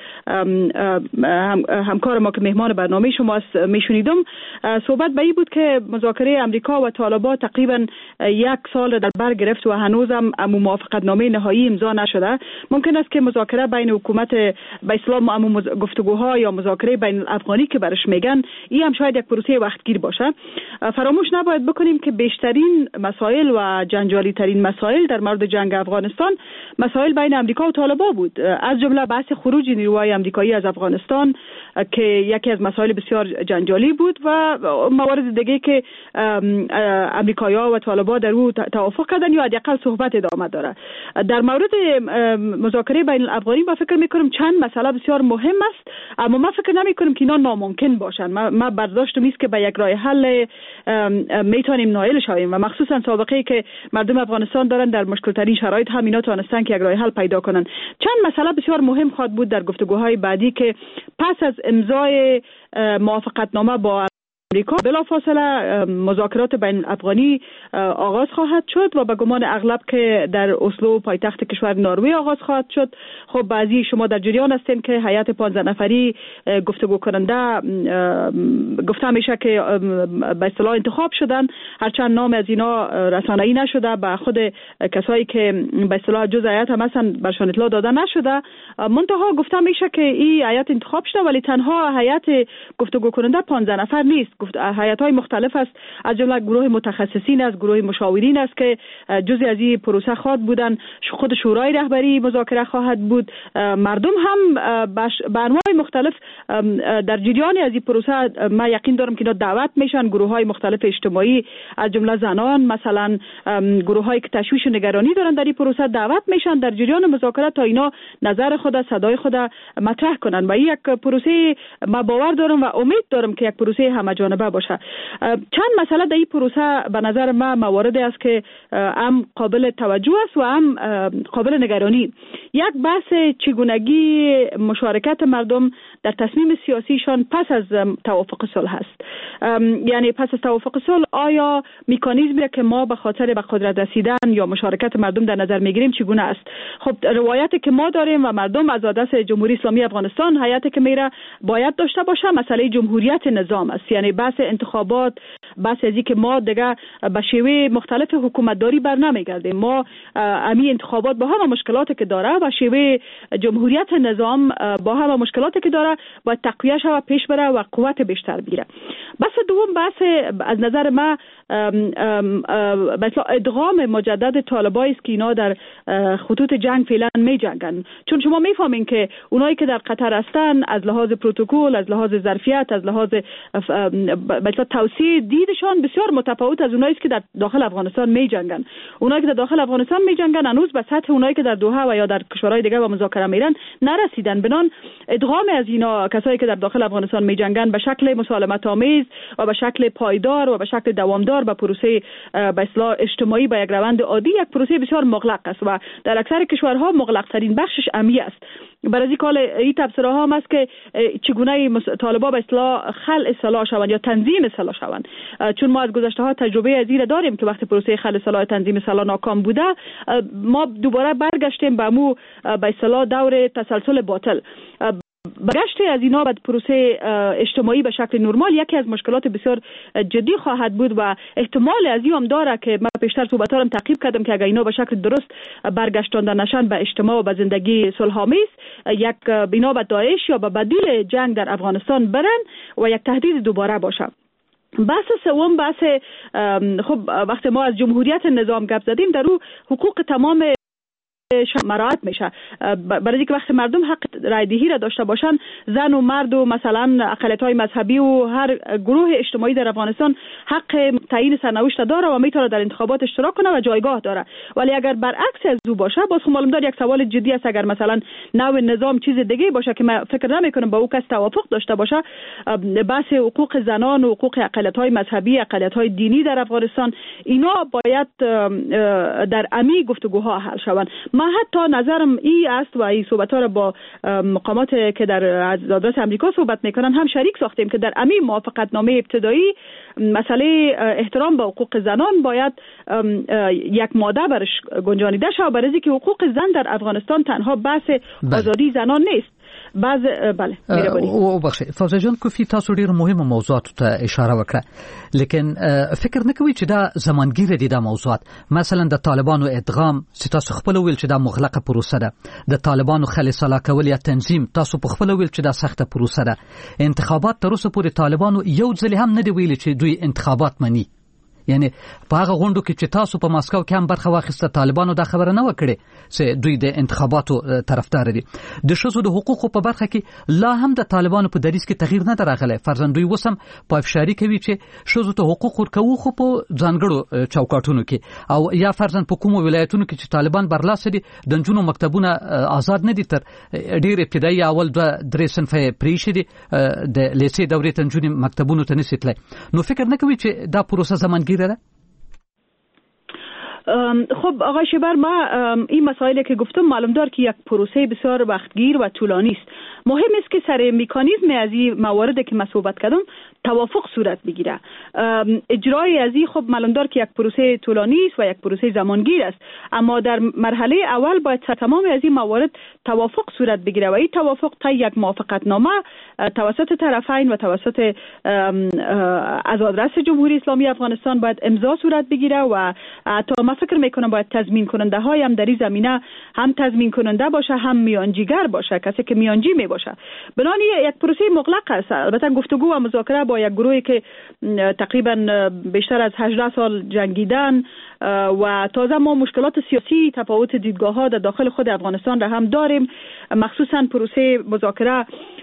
همکار ما که مهمان برنامه شما میشنیدم، صحبت به این بود که مذاکره امریکا و طالبان تقریبا یک سال در بر گرفت و هنوزم موافقت نامه نهایی امضا نشده. ممکن است که مذاکره بین حکومت به اسلام و گفتگوها یا مذاکره بین الافغانی که برش میگن، این هم شاید یک پروسه وقتگیر باشه. فراموش نباید بکنیم که بیشترین مسائل و جنجالی ترین مسائل در مورد جنگ افغانستان مسائل بین امریکا و طالبان بود، از جمله بحث خروج نیروهای امریکایی از افغانستان که یکی از مسائل بسیار جنجالی بود و موارد دیگه که امریکایی‌ها و طالبان در او توافق کردن یا حداقل صحبت ادامه داره. در مورد مذاکره بین الافغانی ما فکر می‌کنم چند مسئله بسیار مهم است، اما ما فکر نمی‌کنم که اینا ناممکن باشن. ما, ما برداشتم است که به یک راه حل میتونیم نائل شویم و مخصوصا سابقه که مردم افغانستان دارن در مشکل ترین شرایط هم اینا تونستن که یک راه حل پیدا کنن. چند مسئله بسیار مهم خواهد بود در گفتگوهای بعدی که پس از امضای موافقتنامه با امریکا بلافاصله مذاکرات بین افغانی آغاز خواهد شد و به گمان اغلب که در اسلو پایتخت کشور نروژ آغاز خواهد شد. خب بعضی شما در جریان هستین که هیئت پانزده نفری گفتگو کننده گفته میشه که به اصطلاح انتخاب شدن، هرچند نام از اینا رسانه‌ای نشده، به خود کسایی که به اصطلاح جزء هیئت هم هستن برشان اطلاع داده نشده. منتها گفته میشه که این هیئت انتخاب شده ولی تنها هیئت گفتگو کننده پانزده نفر نیست. هیئت‌های مختلف است، از جمله گروه متخصصین است، گروه مشاورین است که جزء از این پروسه خواهد بودن، خود شورای رهبری مذاکره خواهد بود، مردم هم به انواع مختلف در جریان از این پروسه ما یقین دارم که اینا دعوت میشن. گروه‌های مختلف اجتماعی از جمله زنان، مثلا گروه‌هایی که تشویش و نگرانی دارن در این پروسه دعوت میشن در جریان مذاکرات تا اینا نظر خود، صدای خود مطرح کنن و این یک پروسه ما باور دارم و امید دارم که یک پروسه همه جانبه باشه. چند مسئله در این پروسه به نظر من مواردی است که هم قابل توجه است و هم قابل نگرانی. یک بحث چگونگی مشارکت مردم در تصمیم سیاسیشان پس از توافق صلح است. یعنی پس از توافق صلح آیا مکانیزمی که ما به خاطر به قدرت رسیدن یا مشارکت مردم در نظر میگیریم چگونه است؟ خب روایتی که ما داریم و مردم از دست جمهوری اسلامی افغانستان حیاتی که میره باید داشته باشه مسئله جمهوریت نظام است. یعنی بحث انتخابات، بحث از اینکه ما دیگه به شیوه مختلف حکومتداری بر نمیگردیم. ما امی انتخابات با همه مشکلاتی که داره و شیوه جمهوریت نظام با همه مشکلاتی که داره باید تقویه شود، پیش بره و قوت بیشتر بگیره. بس دوم بحث از نظر ما مثلا ادغام مجدد طالبایی است که اینا در خطوط جنگ فعلا می جنگن. چون شما میفهمین که اونایی که در قطر هستن از لحاظ پروتکل، از لحاظ ظرفیت، از لحاظ مثلا توسعه دیدشان بسیار متفاوت از اونایی که در داخل افغانستان می جنگن. اونایی که در داخل افغانستان می جنگن هنوز به سطح اونایی که در دوحه و یا در کشورهای دیگه با مذاکره میرن نرسیدن. بنان ادغام از اینا کسایی که در داخل افغانستان می جنگن به شکل مسالمت آمیز و به شکل پایدار و به شکل دوامدار به پروسه به اصطلاح اجتماعی به یک روند عادی یک پروسه بسیار مغلق است و در اکثر کشورها مغلق ترین بخشش امی است. برای این کال این تبصره ها هم است که چگونه طالبان به اصطلاح خلع سلاح شوند یا تنظیم سلاح شوند. چون ما از گذشته ها تجربه از این داریم که وقتی پروسه خلع سلاح تنظیم سلاح ناکام بوده ما دوباره برگشتیم به مو به اصطلاح دور تسلسل باطل. برگشت از اینا بعد پروسه اجتماعی به شکل نرمال یکی از مشکلات بسیار جدی خواهد بود و احتمال از این هم داره که من پیشتر صحبت‌ها رو تعقیب کردم که اگر اینا به شکل درست برگشتانده نشن به اجتماع و به زندگی صلح‌آمیز یک بنا به داعش یا به بدیل جنگ در افغانستان برن و یک تهدید دوباره باشه. بحث سوم بحث خب وقتی ما از جمهوریت نظام گپ زدیم در رو حقوق تمام مراعات میشه. برای اینکه وقتی مردم حق رای دهی را داشته باشن زن و مرد و مثلا اقلیت‌های مذهبی و هر گروه اجتماعی در افغانستان حق تعیین سرنوشت داره و میتونه در انتخابات اشتراک کنه و جایگاه داره. ولی اگر برعکس از او باشه باز معلوم داره یک سوال جدی است. اگر مثلا نوع نظام چیز دیگه باشه که من فکر نمیکنم با او کس توافق داشته باشه، بحث حقوق زنان و حقوق اقلیت‌های مذهبی، اقلیت‌های دینی در افغانستان اینا باید در عمیق گفتگوها حل شوند. من حتی نظرم ای است و این صحبت‌ها را با مقامات که در از آدرس امریکا صحبت میکنن هم شریک ساختیم که در امی موافقت نامه ابتدایی مسئله احترام به حقوق زنان باید یک ماده برش گنجانیده شود، برای اینکه حقوق زن در افغانستان تنها بحث آزادی زنان نیست. بعض بله او بخشه فوزه جان کوفی تاسو ډیر مهمه موضوعات ته اشاره وکړه، لیکن فکر نه کوي چې دا زمانګیره دي دا موضوعات. مثلا د طالبانو ادغام چې تاسو خپل ویل چې دا مغلقه پروسه ده، د طالبانو خلع سلاح کول یا تنظیم تاسو په خپل ویل چې دا سخته پروسه ده. انتخابات تر اوسه پورې طالبانو یو ځل هم نه دی ویل چې دوی انتخابات مني. یعنی په هغه غونډو کې چې تاسو په ماسکو کې هم برخه واخیسته طالبانو دا خبره نه وکړي چې دوی د انتخاباتو طرفدار دي. د ښځو د حقوقو په برخه کې لا هم د طالبانو په دریځ کې تغییر نه راغلی. فرضاً دوی وسم په افشاری کوي چې ښځو ته حقوق ورکوي خو په ځانګړو چوکاټونو کې، او یا فرضاً په کومو ولایتونو کې چې طالبان برلاسه دي د نجونو مکتبونه آزاد نه دي، تر ډیر ابتدایي اول دوه درې صنفه پریښي دي د لیسې دورې ته نجونې مکتبونو ته نشي تللی. نو فکر نه کوي چې دا پروسه زمانګیره ده؟ خب آقای شیبر، ما این مسائلی که گفتم معلوم دار که یک پروسه بسیار وقتگیر و طولانی است. مهم است که سر مکانیزم از این مواردی که من صحبت کردم توافق صورت بگیره. اجرای از این خب معلوم دار که یک پروسه طولانی است و یک پروسه زمانگیر است، اما در مرحله اول باید سر تمام از این موارد توافق صورت بگیره و این توافق تا یک موافقت نامه توسط طرفین و توسط از آدرس جمهوری اسلامی افغانستان باید امضا صورت بگیره و تا من فکر میکنم باید تضمین کننده های هم در این زمینه هم تضمین کننده باشه هم میانجیگر باشه، کسی که میانجی می باشه. بنابراین یک پروسه مغلق است. البته گفتگو و مذاکره با یک گروهی که تقریبا بیشتر از هجده سال جنگیدن و تازه ما مشکلات سیاسی تفاوت دیدگاه ها در داخل خود افغانستان را هم داریم. مخصوصا پروسه مذاکره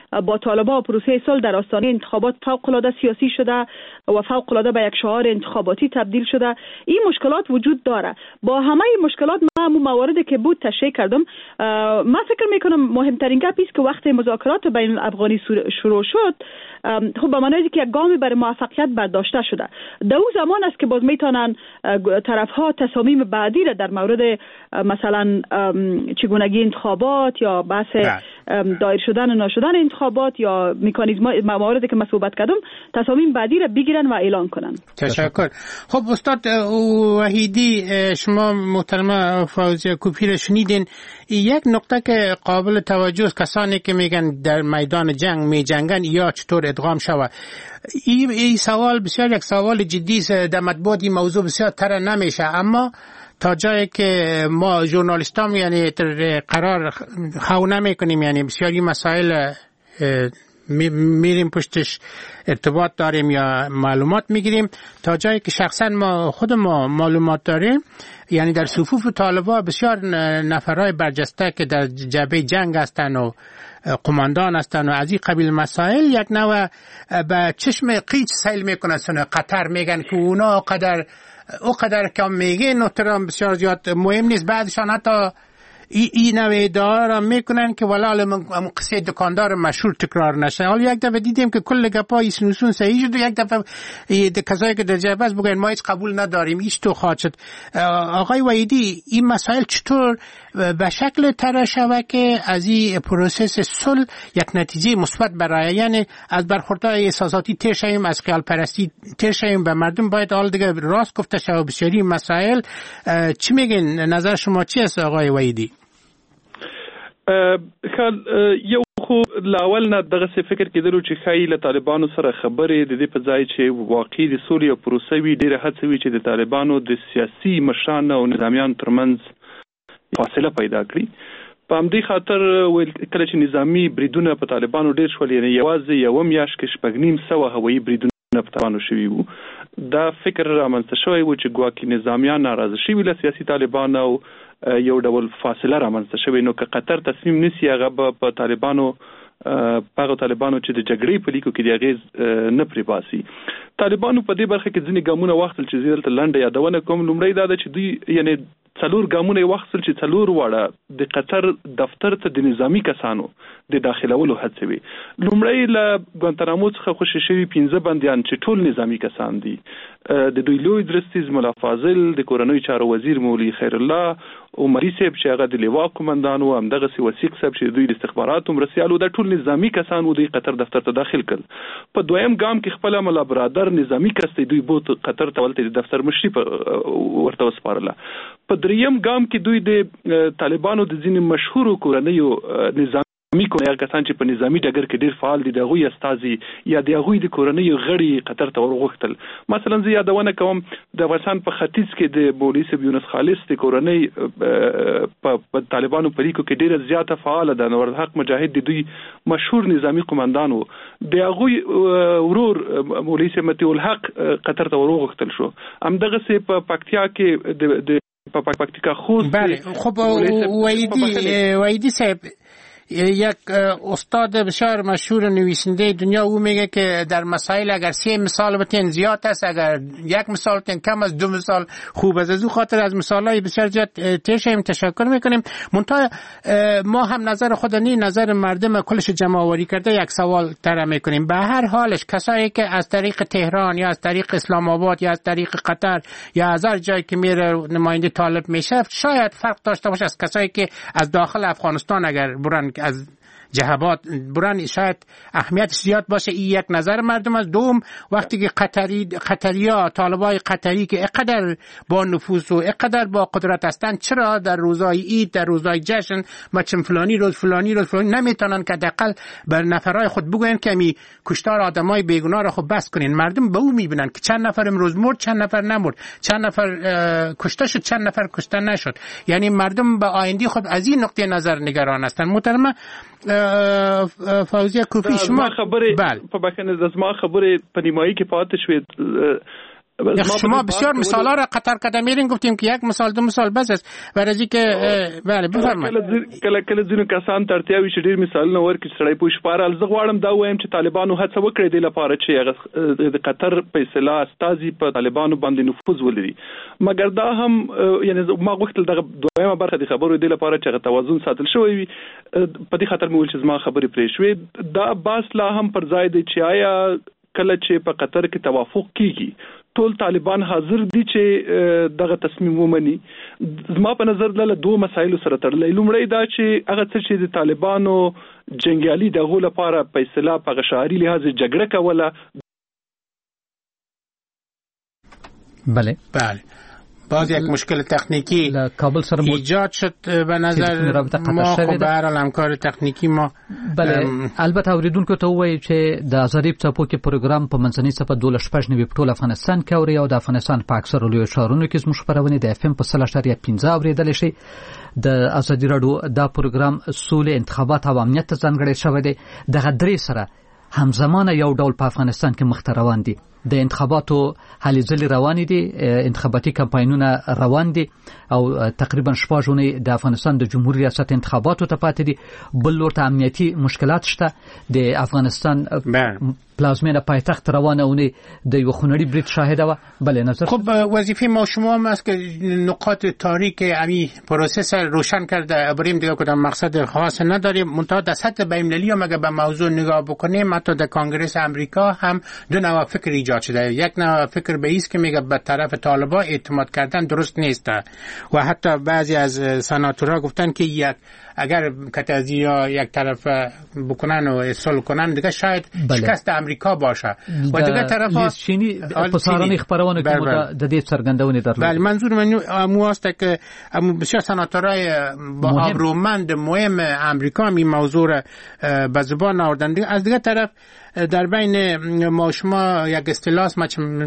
با طالبان پروسه صلح در آستانه انتخابات فوق العاده سیاسی شده و فوق العاده به یک شعار انتخاباتی تبدیل شده. این مشکلات وجود داره. با همه این مشکلات ما هم مواردی که بود تشریح کردم. من فکر میکنم مهمترین گپ است که وقتی مذاکرات بین الافغانی شروع شد، خب به معنی که یک گامی برای موفقیت برداشته شده. در اون زمان است که باز میتونن طرفها تصامیم بعدی را در مورد مثلا چگونگی انتخابات یا بحث دایر شدن و ناشدن انتخابات یا مکانیزم مواردی که ما صحبت کردم تصامیم بعدی را بگیرن و اعلان کنن. تشکر. خب استاد وحیدی، شما محترمه فوزیه کوپی را شنیدین. یک نکته که قابل توجه است، کسانی که میگن در میدان جنگ میجنگن یا چطور ادغام شود، این ای سوال بسیار یک سوال جدی است. در مطبوعات این موضوع بسیار طرح نمیشه، اما تا جایی که ما ژورنالیستام یعنی قرار خو نمیکنیم، یعنی بسیاری مسائل میریم پشتش ارتباط داریم یا معلومات میگیریم، تا جایی که شخصا ما خود ما معلومات داریم، یعنی در صفوف طالبان بسیار نفرای برجسته که در جبهه جنگ هستن و قماندان هستن و از این قبیل مسائل یک نوع به چشم قیچ سیل میکنن. قطر میگن که اونا قدر او قدر کم میگه نوترام بسیار زیاد مهم نیست. بعدشان حتی ای, ای نوع ادعا را میکنن که ولال قصه دکاندار مشهور تکرار نشه. حالا یک دفعه دیدیم که کل گپا ایسنوسون صحیح شد و یک دفعه کسایی که در جبهه است بگن ما هیچ قبول نداریم، ایش تو خواهد شد. آقای وحیدی، این مسائل چطور به شکل طرح شود که از این پروسس صلح یک نتیجه مثبت برای، یعنی از برخوردهای احساساتی تیر شویم، از خیال پرستی تیر شویم، به مردم باید حال دیگه راست گفته شود بسیاری مسائل. چی میگین؟ نظر شما چی است آقای وحیدی؟ خل یو خو لاول نه دغه څه فکر کېدلو چې خای له طالبانو سره خبرې د دې په ځای چې واقعي د سولې او پروسې وی ډیره هڅه وی چې د طالبانو د سیاسي مشرانو او نظامیان ترمنځ فاصله پیدا کړي. په همدې خاطر ویل کله چې نظامی بریدونه په طالبانو ډیر شول، یعنی یوازې یو میاش کې شپږ نیم سوه هوایي بریدونه په طالبانو شوي وو. دا فکر رامنځته شوی و چې ګواکې نظامیان ناراضه شوي له سیاسي طالبان او یو ډول فاصله رامنځته شوی. نو که قطر تصمیم نیسي هغه په طالبانو هغه طالبانو چې د جګړې په لیکو کې د اغیز نه پرې باسي. طالبانو په دې برخه کې ځینې ګامونه واخیستل چې زه دلته لنډه یادونه کوم. لومړی دا ده چې دوی یعنی څلور ګامونه واخیستل چې څلور واړه د قطر دفتر ته د نظامی کسانو د داخلولو هڅه وي. لومړی له ګوانتانامو څخه خوشي شوي پنځه بندیان چې ټول نظامی کسان دي، د دوی لوی درستیز ملا فاضل، د کورنۍ چارو وزیر مولوی خیر الله، عمري صاحب چې هغه د لیوا کمانډان او همدغه سی وثیق صاحب چې دوی د استخباراتو مرسیالو د ټول نظامی کسان و د قطر دفتر ته داخل کړل. په دویم ګام کې خپل ملا برادر نظامی کس دوی بوت قطر ته ولته د دفتر مشري ورته وسپارله. په دریم ګام کې دوی د طالبانو د ځینې مشهورو کورنیو نظام میکو یا کسان چې په نظامی ډګر کې ډیر فعال دي، دغه استازي یا دغه د کورنۍ غړي قطر ته ورغښتل. مثلا زه یادونه کوم د افغانستان په ختیځ کې د پولیس یونس خالص د کورنۍ په طالبانو په لیکو کې ډیره زیاته فعال ده. نور حق مجاهد د دوی مشهور نظامی قومندان وو، دغه ورور پولیس متي الحق قطر ته ورغښتل شو. هم دغه سه په پکتیا کې د په پکتیکا خوست. بله خب وحیدی وحیدی صاحب یک استاد بسیار مشهور نویسنده دنیا او میگه که در مسائل اگر سه مثال بتین زیاد است، اگر یک مثال بتین کم از دو مثال خوب است. از او خاطر از مثالهای بسیار زیاد تشیم تشکر میکنیم. منتها ما هم نظر خودنی نظر مردم کلش جمع آوری کرده یک سوال طرح میکنیم. به هر حالش کسایی که از طریق تهران یا از طریق اسلام آباد یا از طریق قطر یا از هر جایی که میره نماینده طالب میشه شاید فرق داشته باشه از کسایی که از داخل افغانستان اگر برن از جهبات بران شاید اهمیت زیاد باشه. این یک نظر مردم از. دوم وقتی که قطری قطریا طالبای قطری که اقدر با نفوذ و اقدر با قدرت هستن، چرا در روزهای عید در روزهای جشن مثلا فلانی روز فلانی روز فلانی نمیتونن که حداقل بر نفرای خود بگوین که می کشتار آدمای بیگناه را خب بس کنین؟ مردم به او میبینن که چند نفر امروز مرد، چند نفر نمرد، چند نفر کشته شد، چند نفر کشته نشد. یعنی مردم به آینده خود از این نقطه نظر نگران هستن. محترم فوزیه کوپی شما خبره په بکنه د زما خبره په نیمایي کې پاتې شوې. شما بسیار مثالا را قطر قدم میرین گفتیم که یک مثال دو مثال بس است برای که بله بفرمایئ. کله کله ځینو کسان ترتیاوي چې ډیر مثالونه ورکړي سړی پوه شپارل زه غواړم دا وایم چې طالبانو هڅه وکړي د لپاره چې د قطر په اصطلاح استازي په طالبانو باندې نفوذ ولري، مګر دا هم یعنی ما غوښتل دغه دویمه برخه د خبرو د لپاره چې توازن ساتل شوی وي په دې خاطر مې ول چې زما خبرې پرې شوې. دا باس لا هم پر ځای دی چې آیا کله چې په قطر کې توافق کیږي ټول طالبان حاضر دي چې دغه تصمیم ومني. زما په نظر له دوه مسایلو سره تړلې. لومړی دا چې هغه څه چې د طالبانو جنگیالي دغه لپاره په اصطلاح په غشاري لحاظ جګړه کوله. بله بله باز یک مشکل تکنیکی کابل سر ایجاد شد به نظر ما. خب به هر حال همکار تکنیکی ما بله البته اوریدونکو ته وایي چې د آزادۍ په څپو کې پروګرام په منځنۍ صفه دوله شپږ نوي په ټول افغانستان کې اوري او د افغانستان په اکثرو لویو ښارونو کې زموږ خپرونې د اف ام په سل اشاریه پنځه اوریدلی شي. د آزادۍ راډیو دا پروګرام سولې انتخابات او امنیت ته ځانګړی شوی دی. دغه درې سره همزمانه یو ډول په افغانستان کې مخ ته روان دي. د انتخاباتو هلې ځلې روانې دي، انتخاباتي کمپاینونه روان دي او تقریبا شپږ اونۍ د افغانستان د جمهوریت ریاست انتخاباتو ته پاتې دي. بل لور ته امنیتي مشکلات شته. د افغانستان پلازمینه پایتخت روانه اونۍ د یو خونړي برید شاهده و. بله نظر خب وظیفه ما شما هم است که نقاط تاریک امی پروسس روشن کرده. بریم دیگه کدام مقصد خاص نداریم، منتها در سطح بین‌المللی هم اگه به موضوع نگاه بکنیم حتی در کنگره امریکا هم دو نوع فکر ایجاد شده. یک نوع فکر به ایست که میگه به طرف طالبان اعتماد کردن درست نیست و حتی بعضی از سناتورها گفتن که یک اگر کتازیا یک طرف بکنن و صلح کنن دیگه شاید شکست امریکا باشه و دیگه طرف چینی پسارانی خبرونه که د دې څرګندونې درلود. بله منظور من مو است که بسیار سناتورای با ابرومند مهم امریکا می موضوع به زبان آوردن. از دیگه طرف در بین ما شما یک اصطلاح ما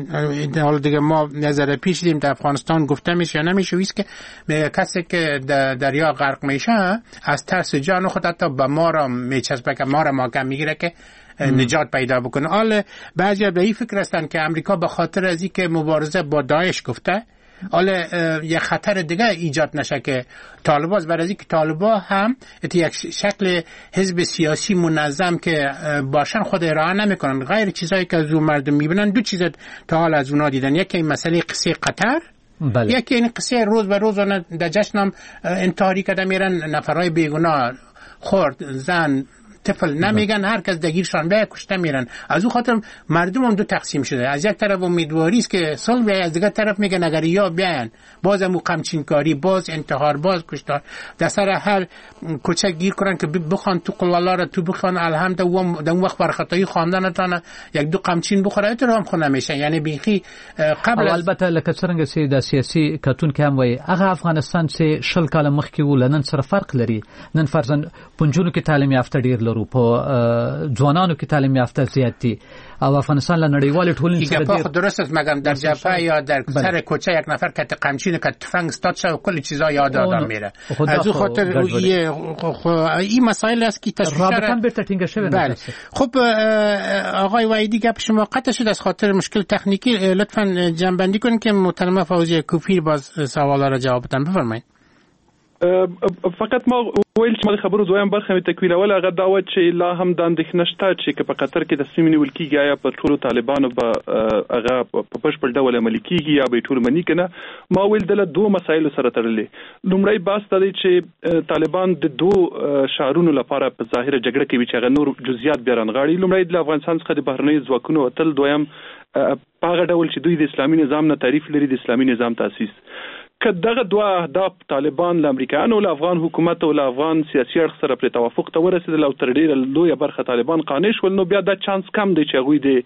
حالا دیگه ما نظر پیش دیدیم در افغانستان گفته میشه یا نمیشه است که کسی که در دریا غرق میشه از ترس جان خود حتی به ما را میچسبه که ما را محکم میگیره که نجات پیدا بکنه. حالا بعضی به این فکر هستن که امریکا به خاطر از اینکه مبارزه با داعش گفته حالا یه خطر دیگه ایجاد نشه که طالبان برای اینکه طالبان هم یک شکل حزب سیاسی منظم که باشن خود ارائه نمیکنن. غیر چیزایی که از اون مردم میبینن دو چیز تا حال از اونا دیدن. یکی این مسئله قصه قطر، بله. یکی این قصه روز به روز در جشنم انتحاری کده میرن نفرهای بیگناه خورد زن طفل نمیگن هر کس دگیرشان به کشته میرن. از اون خاطر مردم هم دو تقسیم شده. از یک طرف امیدواری است که صلح بیاید، از دیگر طرف میگن اگر یا بیان باز هم قمچینکاری، باز انتحار، باز کشتار در سر هر کوچک گیر کنن که بخوان تو قلالا را تو بخوان الحمد و در وقت برخطایی خواندنتان یک دو قمچین بخوره اتر هم خونه میشن. یعنی بیخی قبل او البته لکه څنګه چې د سیاسي کتون کې هم وای هغه افغانستان چې شل کال مخکې ولنن سره فرق لري. نن فرضاً پنځونو کې تعلیم یافته ډیر لرو، په ځوانانو کې تعلیم یافته زیات دي او افغانستان له نړیوال ټولنې سره ډیر درست است. مګم در جبهه یا در سر کوچه یک نفر که قمچین که تفنگ استاد شو کلی چیزا یاد آدم میره. از اون خاطر این مسائل است که تشویش رابطه بهتر تینگ شوه. بله خب آقای وحیدی گپ شما قطع شد از خاطر مشکل تکنیکی. لطفاً جنبندی کنید که محترمه فوزیه کوفیر باز سوالا را جواب بدن. بفرمایید. فقط ما ویل چې ما خبرو دویم برخه مې تکویل اول هغه دا و چې لا هم د اندېښنه شته چې په قطر کې تصمیم نیول کیږي یا په ټولو طالبانو به هغه په بشپړ ډول عملي کیږي یا به ټول منی کنه. ما ویل دله دوه مسایل سره تړلې. لومړی باس ته دی چې طالبان د دوه شعارونو لپاره په ظاهر جګړه کوي چې هغه نور جزئیات بیا رانغاړي. لومړی د افغانستان څخه د بهرنۍ ځواکونو وتل، دویم په هغه ډول چې دوی د اسلامي نظام نه تعریف لري د اسلامي نظام تاسیس. که دغه دوه اهداف طالبان له امریکایانو له افغان حکومت او له افغان سیاسي اړخ سره پر توافق ته ورسېدل او تر ډیره لویه برخه طالبان قانع شول، نو بیا دا چانس کم دی چې هغوی د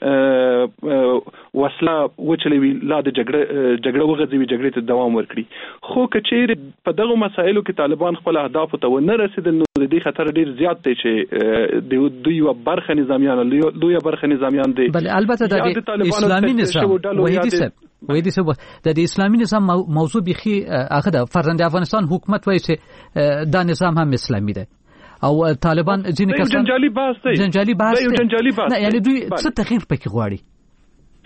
وسله وچلوي، لا د جګړه جګړه وغځوي، جګړې ته دوام ورکړي. خو که چیرې په دغه مسایلو کې طالبان خپل اهدافو ته ونه رسېدل نو د دې خطر ډیر زیات دی چې د دوی یو برخه نظامیان لویه برخه نظامیان دی. بل البته د اسلامي نظام وحیدی صاحب وحیدی صاحب د اسلامي نظام موضوع بيخي هغه د فرزند افغانستان حکومت وایي چې دا نظام هم اسلامي دی او طالبان ځینې کسان جنجالي بحث دی جنجالي بحث دی جنجالي بحث نه، یعنی دوی څه تغییر پکې غواړي.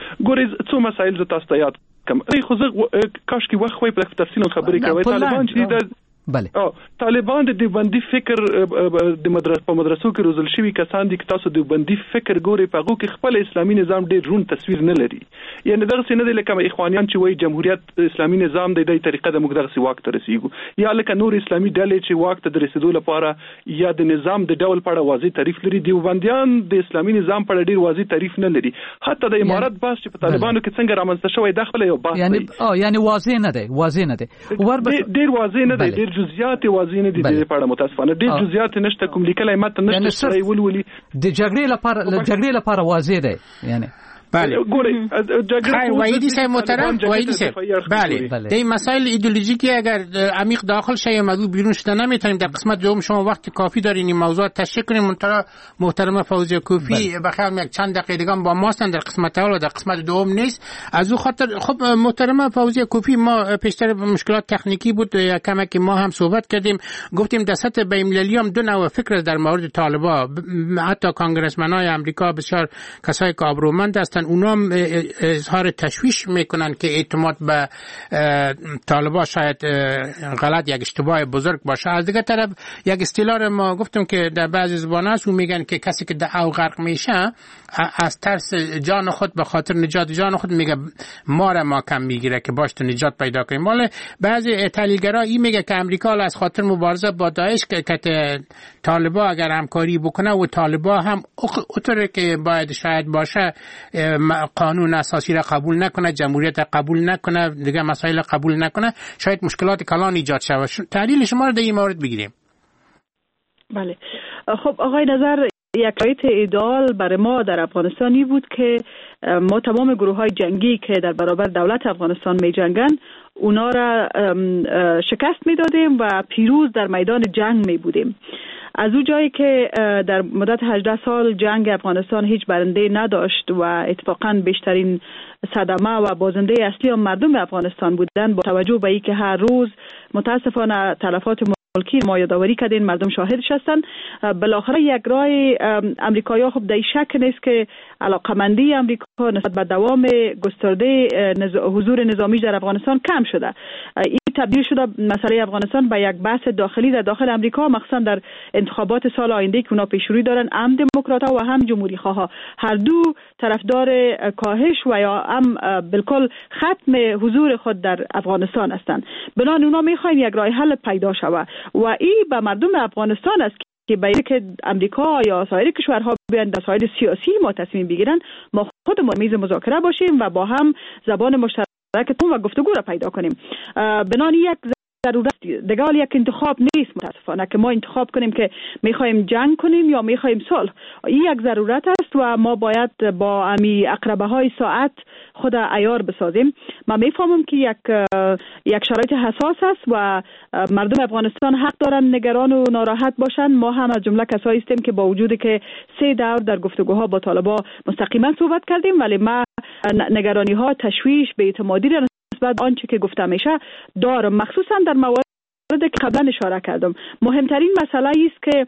ګورې څو مسایل ز تاسو ته یاد کوم خو زه کاش کې وخت وای په تفصیل خبرې کوي طالبان چې د بله او طالبان د دیوبندي فکر د مدرسو په مدرسو کې روزل شوی کسان دي چې تاسو دیوبندي فکر ګوري په هغه کې خپل اسلامي نظام ډېر رون تصویر نه لري یعنی دغه څه نه دی لکه اخوانیان چې وایي جمهوریت اسلامي نظام د دې طریقه د موږ دغه واک ته رسیدو یا لکه نور اسلامي ډلې چې واک ته رسیدو لپاره یا د نظام د ډول په اړه واضح تعریف لري دیوبندیان د اسلامي نظام په اړه ډېر واضح تعریف نه لري حتی د امارات باس چې په طالبانو کې څنګه رامنځته شوی داخله یو بحث یعنی او یعنی واضح نه دی واضح نه دی ډېر واضح نه دی ډېر جزئیات واضح نه دي د پاره متاسفانه ډېر جزئیات نشته کوم لیکلای ماته نشته ولولي د جګړې لپاره د جګړې لپاره واضح دی یعنی بله خیر وحیدی صاحب محترم وحیدی صاحب بله این مسائل ایدئولوژیکی اگر عمیق داخل شه موضوع بیرون شده نمیتونیم در قسمت دوم شما وقت کافی دارین این موضوع تشریح کنیم منتها محترم فوزیه کوفی بخیر یک چند دقیقه دیگه با ماستن در قسمت اول و در قسمت دوم نیست از او خاطر خب محترم فوزیه کوفی ما پیشتر مشکلات تکنیکی بود کما که ما هم صحبت کردیم گفتیم در سطح بین‌المللی هم دو نوع فکر در مورد طالبان حتی کانگرسمنای آمریکا بسیار کسای که آبرومند هستند اونا اظهار تشویش میکنن که اعتماد به طالبان شاید غلط یک اشتباه بزرگ باشه از دیگه طرف یک اصطلاح ما گفتم که در بعضی زبان‌ها هست و میگن که کسی که در او غرق میشه از ترس جان خود به خاطر نجات جان خود میگه ما را ما کم میگیره که باش تو نجات پیدا کنیم ولی بعضی تحلیلگرا این میگه که امریکا از خاطر مبارزه با داعش که طالبان اگر همکاری بکنه و طالبان هم اونطوری که باید شاید باشه قانون اساسی را قبول نکنه جمهوریت را قبول نکنه دیگه مسائل را قبول نکنه شاید مشکلات کلان ایجاد شود تحلیل شما رو در این مورد بگیریم. بله خب آقای نظر یک شرایط ایدئال برای ما در افغانستانی بود که ما تمام گروه های جنگی که در برابر دولت افغانستان می جنگن اونا را شکست می دادیم و پیروز در میدان جنگ می بودیم. از او جایی که در مدت هجده سال جنگ افغانستان هیچ برنده نداشت و اتفاقا بیشترین صدمه و بازنده اصلی هم مردم افغانستان بودن با توجه به اینکه هر روز متاسفانه تلفات ملکی ما یادآوری کردین مردم شاهدش هستن بالاخره یک راه امریکایی‌ها خب در شک نیست که علاقمندی امریکا نسبت به دوام گسترده نز... حضور نظامی در افغانستان کم شده این تبدیل شده مسئله افغانستان به یک بحث داخلی در داخل امریکا مخصوصا در انتخابات سال آینده که اونا پیشروی دارن هم دموکرات‌ها و هم جمهوری خواها هر دو طرفدار کاهش و یا هم بالکل ختم حضور خود در افغانستان هستند بنابراین اونا میخواین یک راه حل پیدا شود و این به مردم افغانستان است که باید که امریکا یا سایر کشورها بیان در مسائل سیاسی ما تصمیم بگیرن ما خودمون میز مذاکره باشیم و با هم زبان مشترکتون و گفتگو را پیدا کنیم بنابراین یک ضرورت دیگه یک انتخاب نیست متاسفانه که ما انتخاب کنیم که میخوایم جنگ کنیم یا میخوایم صلح این یک ضرورت است و ما باید با امی اقربه های ساعت خود عیار بسازیم ما میفهمم که یک یک شرایط حساس است و مردم افغانستان حق دارن نگران و ناراحت باشن ما هم از جمله کسایی هستیم که با وجودی که سه دور در گفتگوها با طالبان مستقیما صحبت کردیم ولی ما نگرانی ها تشویش به اعتمادی را نسبت آنچه که گفته میشه دارم مخصوصا در موارد که قبلا اشاره کردم مهمترین مسئله است که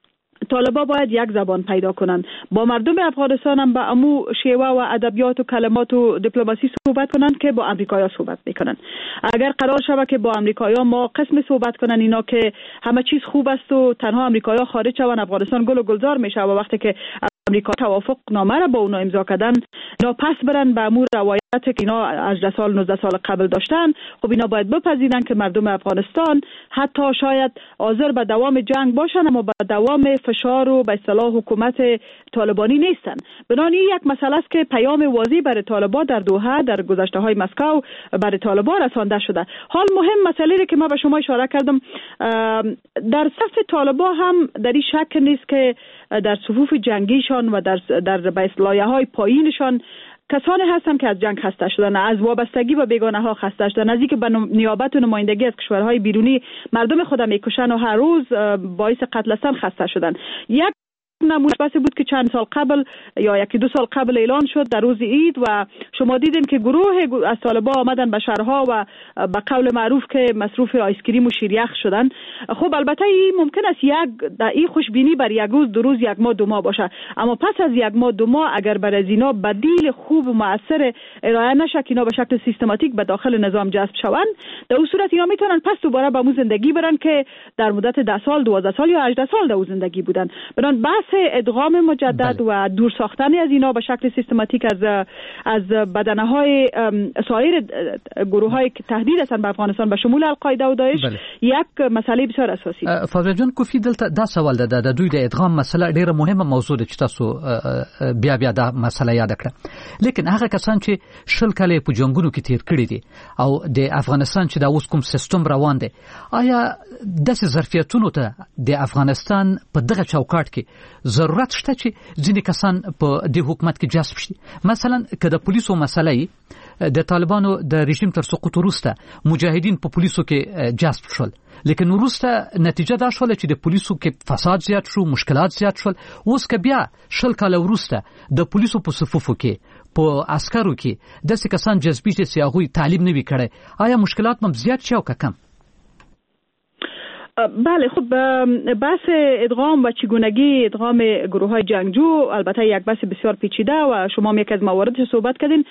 طالبان باید یک زبان پیدا کنن با مردم افغانستان هم با امو شیوه و ادبیات و کلمات و دیپلماسی صحبت کنن که با امریکایی‌ها صحبت میکنن اگر قرار شود که با امریکایی‌ها ما قسم صحبت کنن اینا که همه چیز خوب است و تنها امریکایی‌ها خارج شون افغانستان گل و گلزار میشه و وقتی که امریکا توافق نامه را با اونا امضا کردن اینا پس برن به امور روایت که اینا هجده سال نوزده سال قبل داشتن خب اینا باید بپذیرن که مردم افغانستان حتی شاید حاضر به دوام جنگ باشن اما به دوام فشار و به اصطلاح حکومت طالبانی نیستن بنابراین یک مسئله است که پیام واضح برای طالبان در دوحه در گذشته های مسکو برای طالبان رسانده شده حال مهم مسئله که ما به شما اشاره کردم در صف طالبان هم در این شک نیست که در صفوف جنگیشان و در در به لایه‌های پایینشان کسانی هستند که از جنگ خسته شدن از وابستگی به بیگانه ها خسته شدن از اینکه به نیابت و نمایندگی از کشورهای بیرونی مردم خود میکشن و هر روز باعث قتل هستند خسته شدن یک نمونه بحث بود که چند سال قبل یا یکی دو سال قبل اعلان شد در روز عید و شما دیدین که گروه از طالبان آمدن به شهرها و به قول معروف که مصروف آیس کریم و شیریخ شدن. خب البته این ممکن است یک در این خوشبینی بر یک روز دو روز یک ماه دو ماه باشه، اما پس از یک ماه دو ماه اگر بر از اینا بدیل خوب و مؤثر ارائه نشه که اینا به شکل سیستماتیک به داخل نظام جذب شوند، در اون صورت اینا میتونن پس دوباره به مو زندگی برن که در مدت ده سال دوازده سال یا هجده سال در زندگی بودن. بنابراین بحث ادغام مجدد بله. و دور ساختن از اینا به شکل سیستماتیک از از بدنه‌های سایر گروه‌هایی که تهدید هستند به افغانستان به شمول القاعده و داعش بله. یک مسئله بسیار اساسی ده. فاضل جان کوفی دلته دا سوال ده د دوی د ادغام مسله ډیره مهمه موضوع ده چې تاسو بیا بیا دا مسله یاد کړه، لیکن هغه کسان چې شل کاله په جنگونو کې تیر کړی دي او د افغانستان چې دا اوس کوم سیستم روان دی، آیا داسې ظرفیتونو ته د افغانستان په دغه چوکاټ کې ضرورت شته چې ځینې کسان په د حکومت کې جذب شي؟ مثلا که د پولیسو مسله د طالبانو د رژیم تر سقوط وروسته مجاهدین په پولیسو کې جذب شول، لیکن وروسته نتیجه دا شول چې د پولیسو کې فساد زیات شو، مشکلات زیات شول. اوس که بیا شل کاله وروسته د پولیسو په صفوفو کې په عسکرو کې داسې کسان جذبي چې هغوی تعلیم نه وي کړی، آیا مشکلات هم زیات شي او که کم؟ بله، خب بحث ادغام و چگونگی ادغام گروه های جنگجو البته یک بحث بسیار پیچیده و شما هم یک از مواردش صحبت کردین.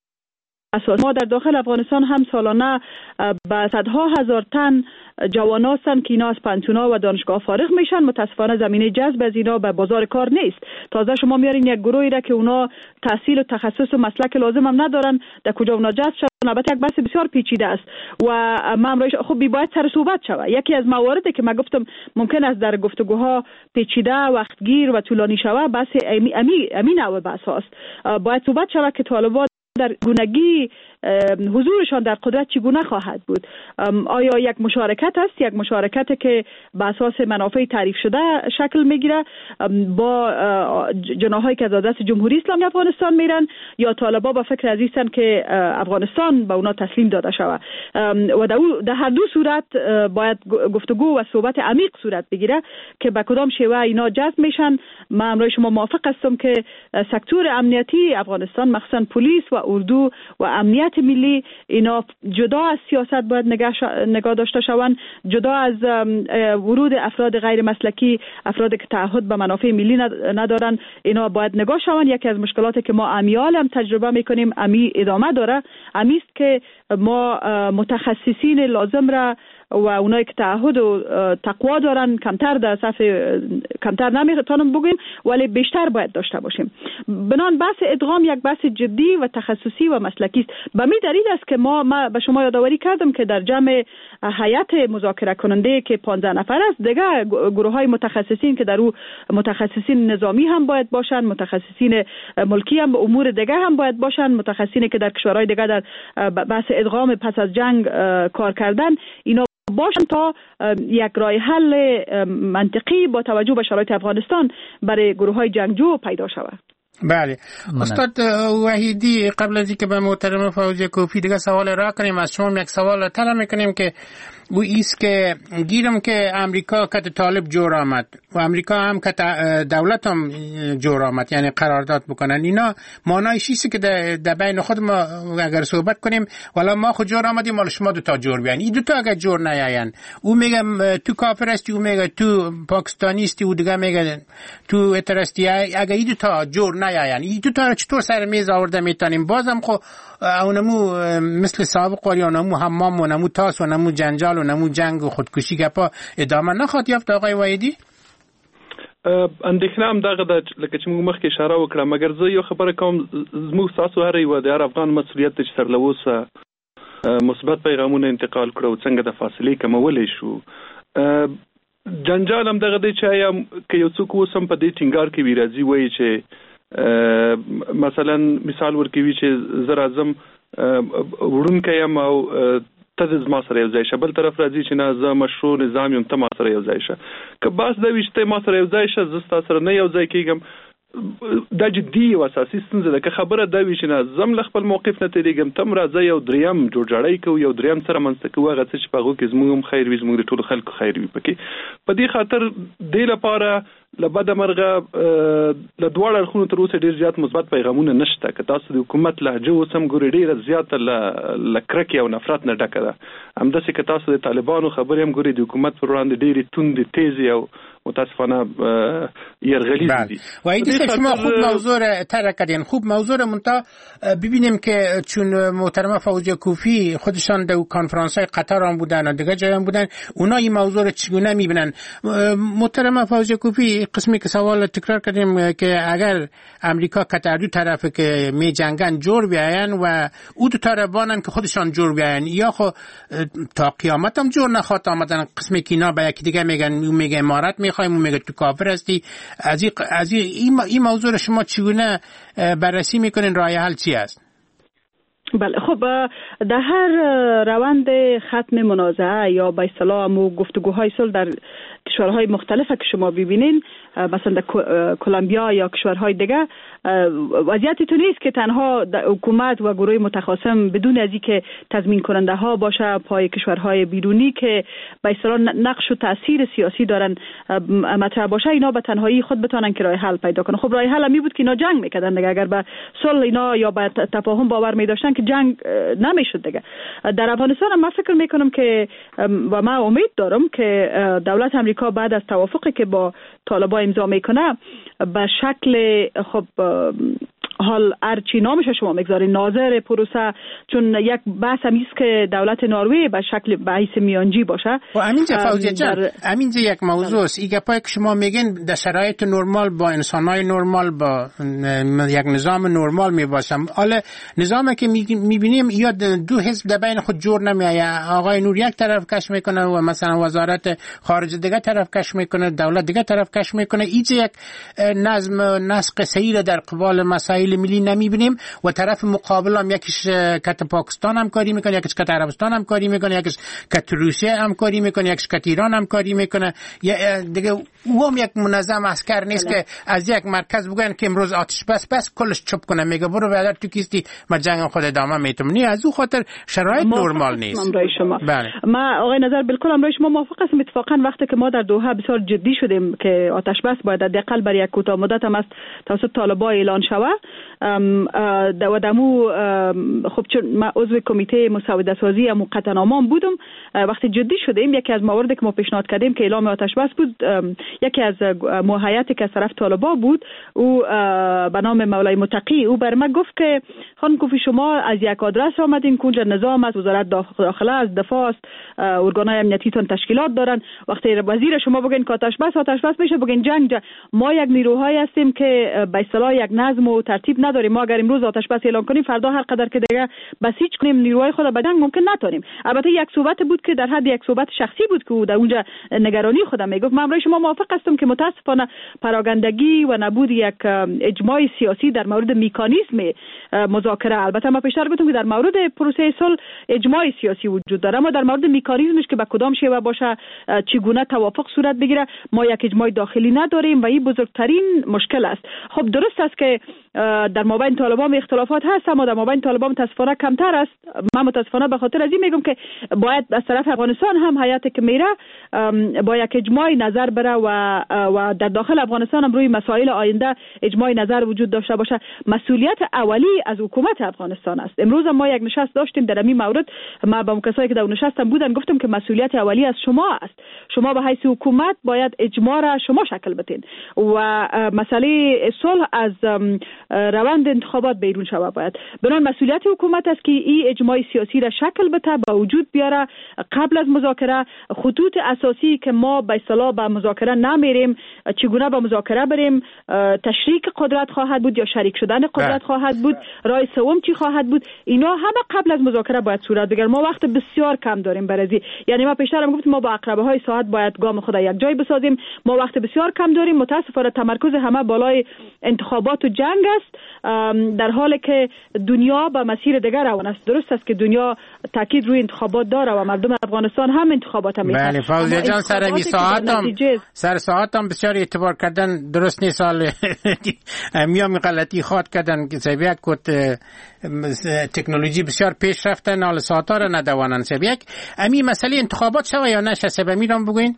اساس ما در داخل افغانستان هم سالانه به صدها هزار تن جوان هستند که اینا از پانتونا و دانشگاه فارغ میشن. متاسفانه زمینه جذب از اینا به بازار کار نیست. تازه شما میارین یک گروهی را که اونا تحصیل و تخصص و مسلک لازم هم ندارن، در کجا اونا جذب شدن؟ البته یک بحث بسیار پیچیده است و ما امروز خب باید سر صحبت شود. یکی از مواردی که من گفتم ممکن است در گفتگوها پیچیده، وقتگیر و طولانی شود، بحث امی امی امی نوع بحث است. باید صحبت شود که طالبان در گونگی حضورشان در قدرت چگونه خواهد بود. آیا یک مشارکت است، یک مشارکت که به اساس منافع تعریف شده شکل میگیره با جناحایی که از دست جمهوری اسلامی افغانستان میرن، یا طالبان با فکر از هستند که افغانستان به اونا تسلیم داده شود؟ و در هر دو صورت باید گفتگو و صحبت عمیق صورت بگیره که به کدام شیوه اینا جذب میشن. من امروز شما موافق هستم که سکتور امنیتی افغانستان مخصوصا پلیس و اردو و امنیت ملی اینا جدا از سیاست باید نگاه داشته شوند، جدا از ورود افراد غیر مسلکی، افرادی که تعهد به منافع ملی ندارن، اینا باید نگاه شوند. یکی از مشکلاتی که ما امیال هم تجربه میکنیم امی ادامه داره، امیست که ما متخصصین لازم را و اونایی که تعهد و تقوا دارن کمتر در صف کمتر نمیتونم بگیم، ولی بیشتر باید داشته باشیم. بنان بحث ادغام یک بحث جدی و تخصصی و مسلکی است. به می دلیل است که ما, ما به شما یادآوری کردم که در جمع هیئت مذاکره کننده که پانزده نفر است، دیگه گروه های متخصصین که در او متخصصین نظامی هم باید باشن، متخصصین ملکی هم امور دیگه هم باید باشن، متخصصینی که در کشورهای دیگه در بحث ادغام پس از جنگ کار کردن، اینا باشن تا یک راه حل منطقی با توجه به شرایط افغانستان برای گروه های جنگجو پیدا شود. بله استاد وحیدی، قبل از اینکه به محترم فوزیه کوفی دیگه سوال را کنیم، از شما یک سوال طلب میکنیم که او ایست که گیرم که امریکا کت طالب جور آمد و امریکا هم کت دولت هم جور آمد، یعنی قرارداد بکنن، اینا معنای چیزی که در بین خود ما اگر صحبت کنیم والا ما خود جور آمدیم مال شما دو تا جور بیان، این دو تا اگر جور نیاین، او میگه تو کافر هستی، او میگه تو پاکستانی هستی، او دیگه میگه تو اترستی، اگر این دو تا جور نیاین، این دو تا رو چطور سر میز آورده میتونیم؟ بازم خو اونمو مثل سابق ولی اونمو حمام و نمو تاس و نمو جنجال و نمو جنگ و خودکشی گپا ادامه نخواد یافت آقای وحیدی؟ اندېښنه هم دغه ده لکه چې موږ مخکې اشاره وکړه، مګر زه یو خبره کوم، زموږ ستاسو هر یوه د هر افغان مسؤلیت دی چې تر اوسه مثبت پیغامونه انتقال کړو، څنګه د فاصلې کمولی شو. جنجال هم دغه دی چې آیا که یو څوک اوس هم په دې ټینګار کې وي راځي وایي چې مثلا مثال ورکوي چې زه راځم وړونکی یم او ته د زما سره یو ځای شه، بل طرف راځي چې نه زه مشروع نظام یم ته ما سره یو ځای شه. که بحث دا وي چې ته ما سره یو ځای شه زه ستا سره نه یو ځای کېږم، دا جدي او اساسي ستونزه ده. که خبره دا وي چې نه زم ل خپل موقف نه تیریږم تم راځي یو دریم جوړجاړی کو یو دریم سره منځ کو هغه چې په هغه کې زموږ خیر وي زموږ ټول خلکو خیر وي پکې په دې خاطر د لپاره لبد مرغه ل دوړ اړخونو تر اوسه ډیر زیات مثبت پیغامونه نشته. که تاسو د حکومت لهجه وسم ګوري ډیره زیاته ل لکرکی او نفرت نه ډکه ده. همداسې که تاسو د طالبانو خبرې هم ګوري د حکومت پر وړاندې ډیره توند تیزی او متاسفانه یرغلیز دي. و ایدی شما خوب موضوع را طرح کردین. خوب موضوع را منتها ببینیم که چون محترمه فوزیه کوفی خودشان در کنفرانس های قطر هم بودن و دیگه جای هم بودن اونا این موضوع را چگونه میبینن؟ محترمه فوزیه کوفی قسمی که سوال تکرار کردیم که اگر امریکا قطر دو طرف که می جنگن جور بیاین و او دو طرفانن که خودشان جور بیاین یا خو تا قیامت هم جور نخواد آمدن. قسمی که اینا به یکی دیگه میگن او میگه امارت میخوایم اون میگه تو کافر هستی. از از این این موضوع شما چگونه بررسی میکنین؟ راه حل چی است؟ بله خب در هر روند ختم منازعه یا به اصطلاح مو گفتگوهای صلح در کشورهای مختلف که شما ببینین مثلا در کلمبیا یا کشورهای دیگه وضعیتی تو نیست که تنها حکومت و گروه متخاصم بدون از اینکه تضمین کننده ها باشه پای کشورهای بیرونی که به اصطلاح نقش و تاثیر سیاسی دارن مطرح باشه اینا به تنهایی خود بتونن که راه حل پیدا کنن. خب راه حل می بود که اینا جنگ میکردن دیگه. اگر به صلح اینا یا به تفاهم باور می داشتن که جنگ نمیشد دیگه. در افغانستان من فکر میکنم که و من امید دارم که دولت امریکا بعد از توافقی که با طالبان امضا میکنه به شکل خب حال ارچی نامش شما میگذارین ناظر پروسه، چون یک بحث هم است که دولت نروژ به شکل بحث میانجی باشه. و همینجا فوزیه جان همینجا یک موضوع است. ایگه پای که شما میگین در شرایط نرمال با انسانای نرمال با یک نظام نرمال میباشم. حالا نظامی که میبینیم یا دو حزب در بین خود جور نمیآید. آقای نور یک طرف کش میکنه و مثلا وزارت خارجه دیگه طرف کش میکنه، دولت دیگه طرف کش میکنه. اینجا یک نظم نسق سیر در قبال مسائل ملی نمیبینیم و طرف مقابل هم یکیش کت پاکستان هم کاری میکنه، یکیش کت عربستان هم کاری میکنه، یکیش کت روسیه هم کاری میکنه، یکیش کت ایران هم کاری میکنه. دیگه او هم یک منظم عسکر نیست که از یک مرکز بگن که امروز آتش بس بس کلش چوب کنه میگه برو برادر تو کیستی ما جنگ خود ادامه میتم. نه از او خاطر شرایط نرمال نیست. بله ما آقای نظر بالکل امروز شما موافق هستم. اتفاقا وقتی که ما در دوحه بسیار جدی شدیم که آتش بس باید حداقل برای یک کوتاه مدت هم است توسط طالبان اعلان شود و دمو خب چون ما عضو کمیته مسوده سازی و قطعنامه بودم وقتی جدی شدیم یکی از مواردی که ما پیشنهاد کردیم که اعلام آتش بس بود یکی از موهیاتی که از طرف طالبان بود او به نام مولای متقی او بر ما گفت که خانم کوفی شما از یک آدرس آمدین که اونجا نظام است، وزارت داخله است، دفاع است، ارگانهای امنیتیتون تشکیلات دارن. وقتی وزیر شما بگین که آتش بس آتش بس میشه بگین جنگ. ما یک نیروهایی هستیم که به اصطلاح یک نظم و ترتیب نداریم. ما اگر امروز آتش بس اعلان کنیم فردا هر قدر که دیگه بسیج کنیم نیروهای خود به جنگ ممکن نتونیم. البته یک صحبت بود که در حد یک صحبت شخصی بود که در اونجا نگرانی خودم میگفت. من برای شما موافق هستم که متاسفانه پراگندگی و نبود یک اجماع سیاسی در مورد مکانیزم مذاکره، البته ما پیشتر گفتم که در مورد پروسه صلح اجماع سیاسی وجود داره، اما در مورد مکانیزمش که به کدام شیوه باشه چگونه توافق صورت بگیره ما یک اجماع داخلی نداریم و این بزرگترین مشکل است. خب درست است که در مابین طالبان اختلافات هست اما در مابین طالبان متاسفانه کمتر است. من متاسفانه به خاطر از این میگم که باید از طرف افغانستان هم حیاتی که میره با یک اجماع نظر بره و و در داخل افغانستان هم روی مسائل آینده اجماع نظر وجود داشته باشه. مسئولیت اولی از حکومت افغانستان است. امروز ما یک نشست داشتیم در این مورد، ما با کسایی که در نشستم بودن گفتم که مسئولیت اولی از شما است. شما به حیث حکومت باید اجماع را شما شکل بدین و مسئله صلح از روند انتخابات بیرون شود. باید بنان مسئولیت حکومت است که این اجماع سیاسی را شکل بده، با وجود بیاره قبل از مذاکره خطوط اساسی که ما به اصطلاح به مذاکره نمیریم، چگونه به مذاکره بریم، تشریک قدرت خواهد بود یا شریک شدن قدرت خواهد بود، راه سوم چی خواهد بود، اینا همه قبل از مذاکره باید صورت بگیره. ما وقت بسیار کم داریم برای یعنی ما پیشتر هم گفتیم ما با اقربه های ساعت باید گام خود یک جای بسازیم. ما وقت بسیار کم داریم. متاسفانه تمرکز همه بالای انتخابات و جنگ است در حالی که دنیا به مسیر دیگر روان است. درست است که دنیا تاکید روی انتخابات داره و مردم افغانستان هم انتخابات هم می‌خواهند. بله فوزیه جان سر می ساعت هم سر در ساعت هم بسیار اعتبار کردن درست نیست. سال میام غلطی خواد کردن که سبیت کت تکنولوژی بسیار پیش رفته نال ساعت ها را ندوانن. سبیت امی مسئله انتخابات شوه یا نشه سبب میرم بگوین؟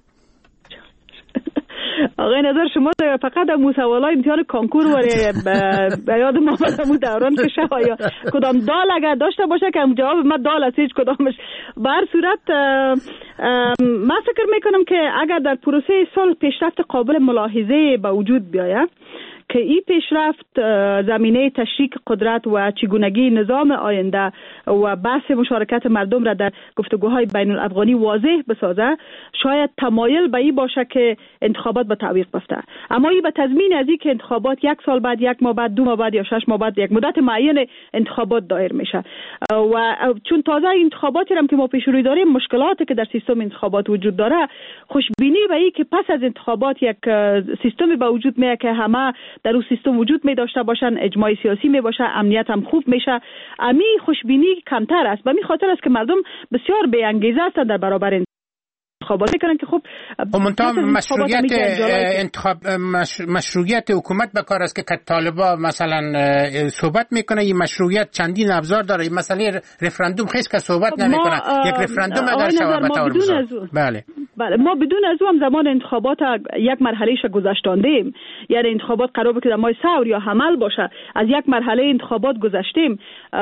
آقای نظر شما فقط مو سوالای امتحان کانکور و به یاد ما مو دوران که شوه یا کدام دال اگر داشته باشه که جواب ما دال است هیچ کدامش. به هر صورت من فکر میکنم که اگر در پروسه سال پیشرفت قابل ملاحظه به وجود بیاید که این پیشرفت زمینه تشریک قدرت و چگونگی نظام آینده و بحث مشارکت مردم را در گفتگوهای بین الافغانی واضح بسازه، شاید تمایل به این باشه که انتخابات به تعویق بیفته. اما این به تضمین از این که انتخابات یک سال بعد، یک ماه بعد، دو ماه بعد یا شش ماه بعد یک مدت معین انتخابات دایر میشه و چون تازه انتخاباتی هم که ما پیش روی داریم مشکلاتی که در سیستم انتخابات وجود داره، خوشبینی به این که پس از انتخابات یک سیستمی به وجود میاد که همه در اون سیستم وجود می داشته باشن، اجماع سیاسی می باشه، امنیت هم خوب میشه، امی خوشبینی کمتر است. به می خاطر است که مردم بسیار بی انگیزه هستند در برابر انتخابات میکنن که خب منتها مشروعیت انتخاب مش... مشروعیت حکومت به کار است که طالبا مثلا صحبت میکنه. این مشروعیت چندین ابزار داره. این مسئله رفراندوم خیلی که صحبت نمیکنه. یک رفراندوم اگر شود به طور مثال بله بله ما بدون از هم زمان انتخابات یک مرحلهش گذشتاندیم، یعنی انتخابات قرار بود که در ماه ثور یا حمل باشه، از یک مرحله انتخابات گذشتیم.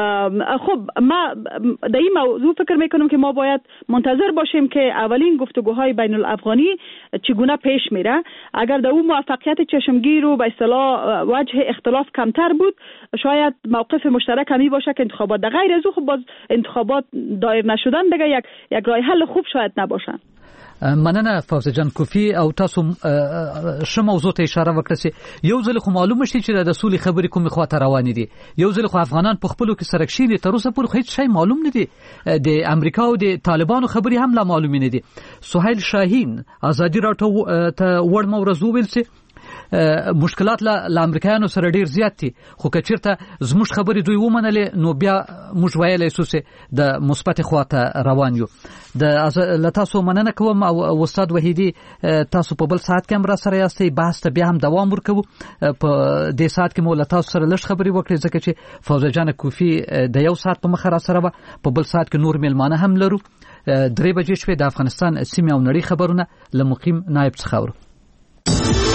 خب ما در این موضوع فکر میکنم که ما باید منتظر باشیم که اولین گفتگوهای بین الافغانی چگونه پیش میره. اگر در اون موفقیت چشمگیر و به اصطلاح وجه اختلاف کمتر بود، شاید موقف مشترک همی باشه که انتخابات در غیر از او خب باز انتخابات دایر نشدن دیگه یک یک راه حل خوب شاید نباشن. مننه فوزه جان کوفی او تاسو شم موضوع ته اشاره وکړه. یو ځل خو معلومه شي چې د سولې خبرې کومې خواته روانې دي. یو ځل خو افغانان په خپلو کې سره کښیني، تر اوسه پورې هیڅ شی معلوم نه دي. د امریکا او د طالبانو خبرې هم لا معلومې نه دي. سهیل شاهین ازادي راډیو ته وړ موضوع ویل چې مشکلات له امریکایانو سره ډیر زیات دي، خو که چیرته زموږ خبرې دوی ومنلې نو بیا موږ ویلی سو چې د مثبت خواته روان یو. د له تاسو مننه کوم او استاد وحیدي تاسو په بل ساعت کې هم را سره یاستئ. بحث ته بیا هم دوام ورکوو. په دې ساعت کې مو له تاسو سره لږ خبرې وکړې ځکه چې فوزه جان کوفي د یو ساعت په مخه را سره وه. په بل ساعت کې نور میلمانه هم لرو. درې بجې شوې د افغانستان سیمې او نړۍ خبرونه له مقیم نایب څخه اورو.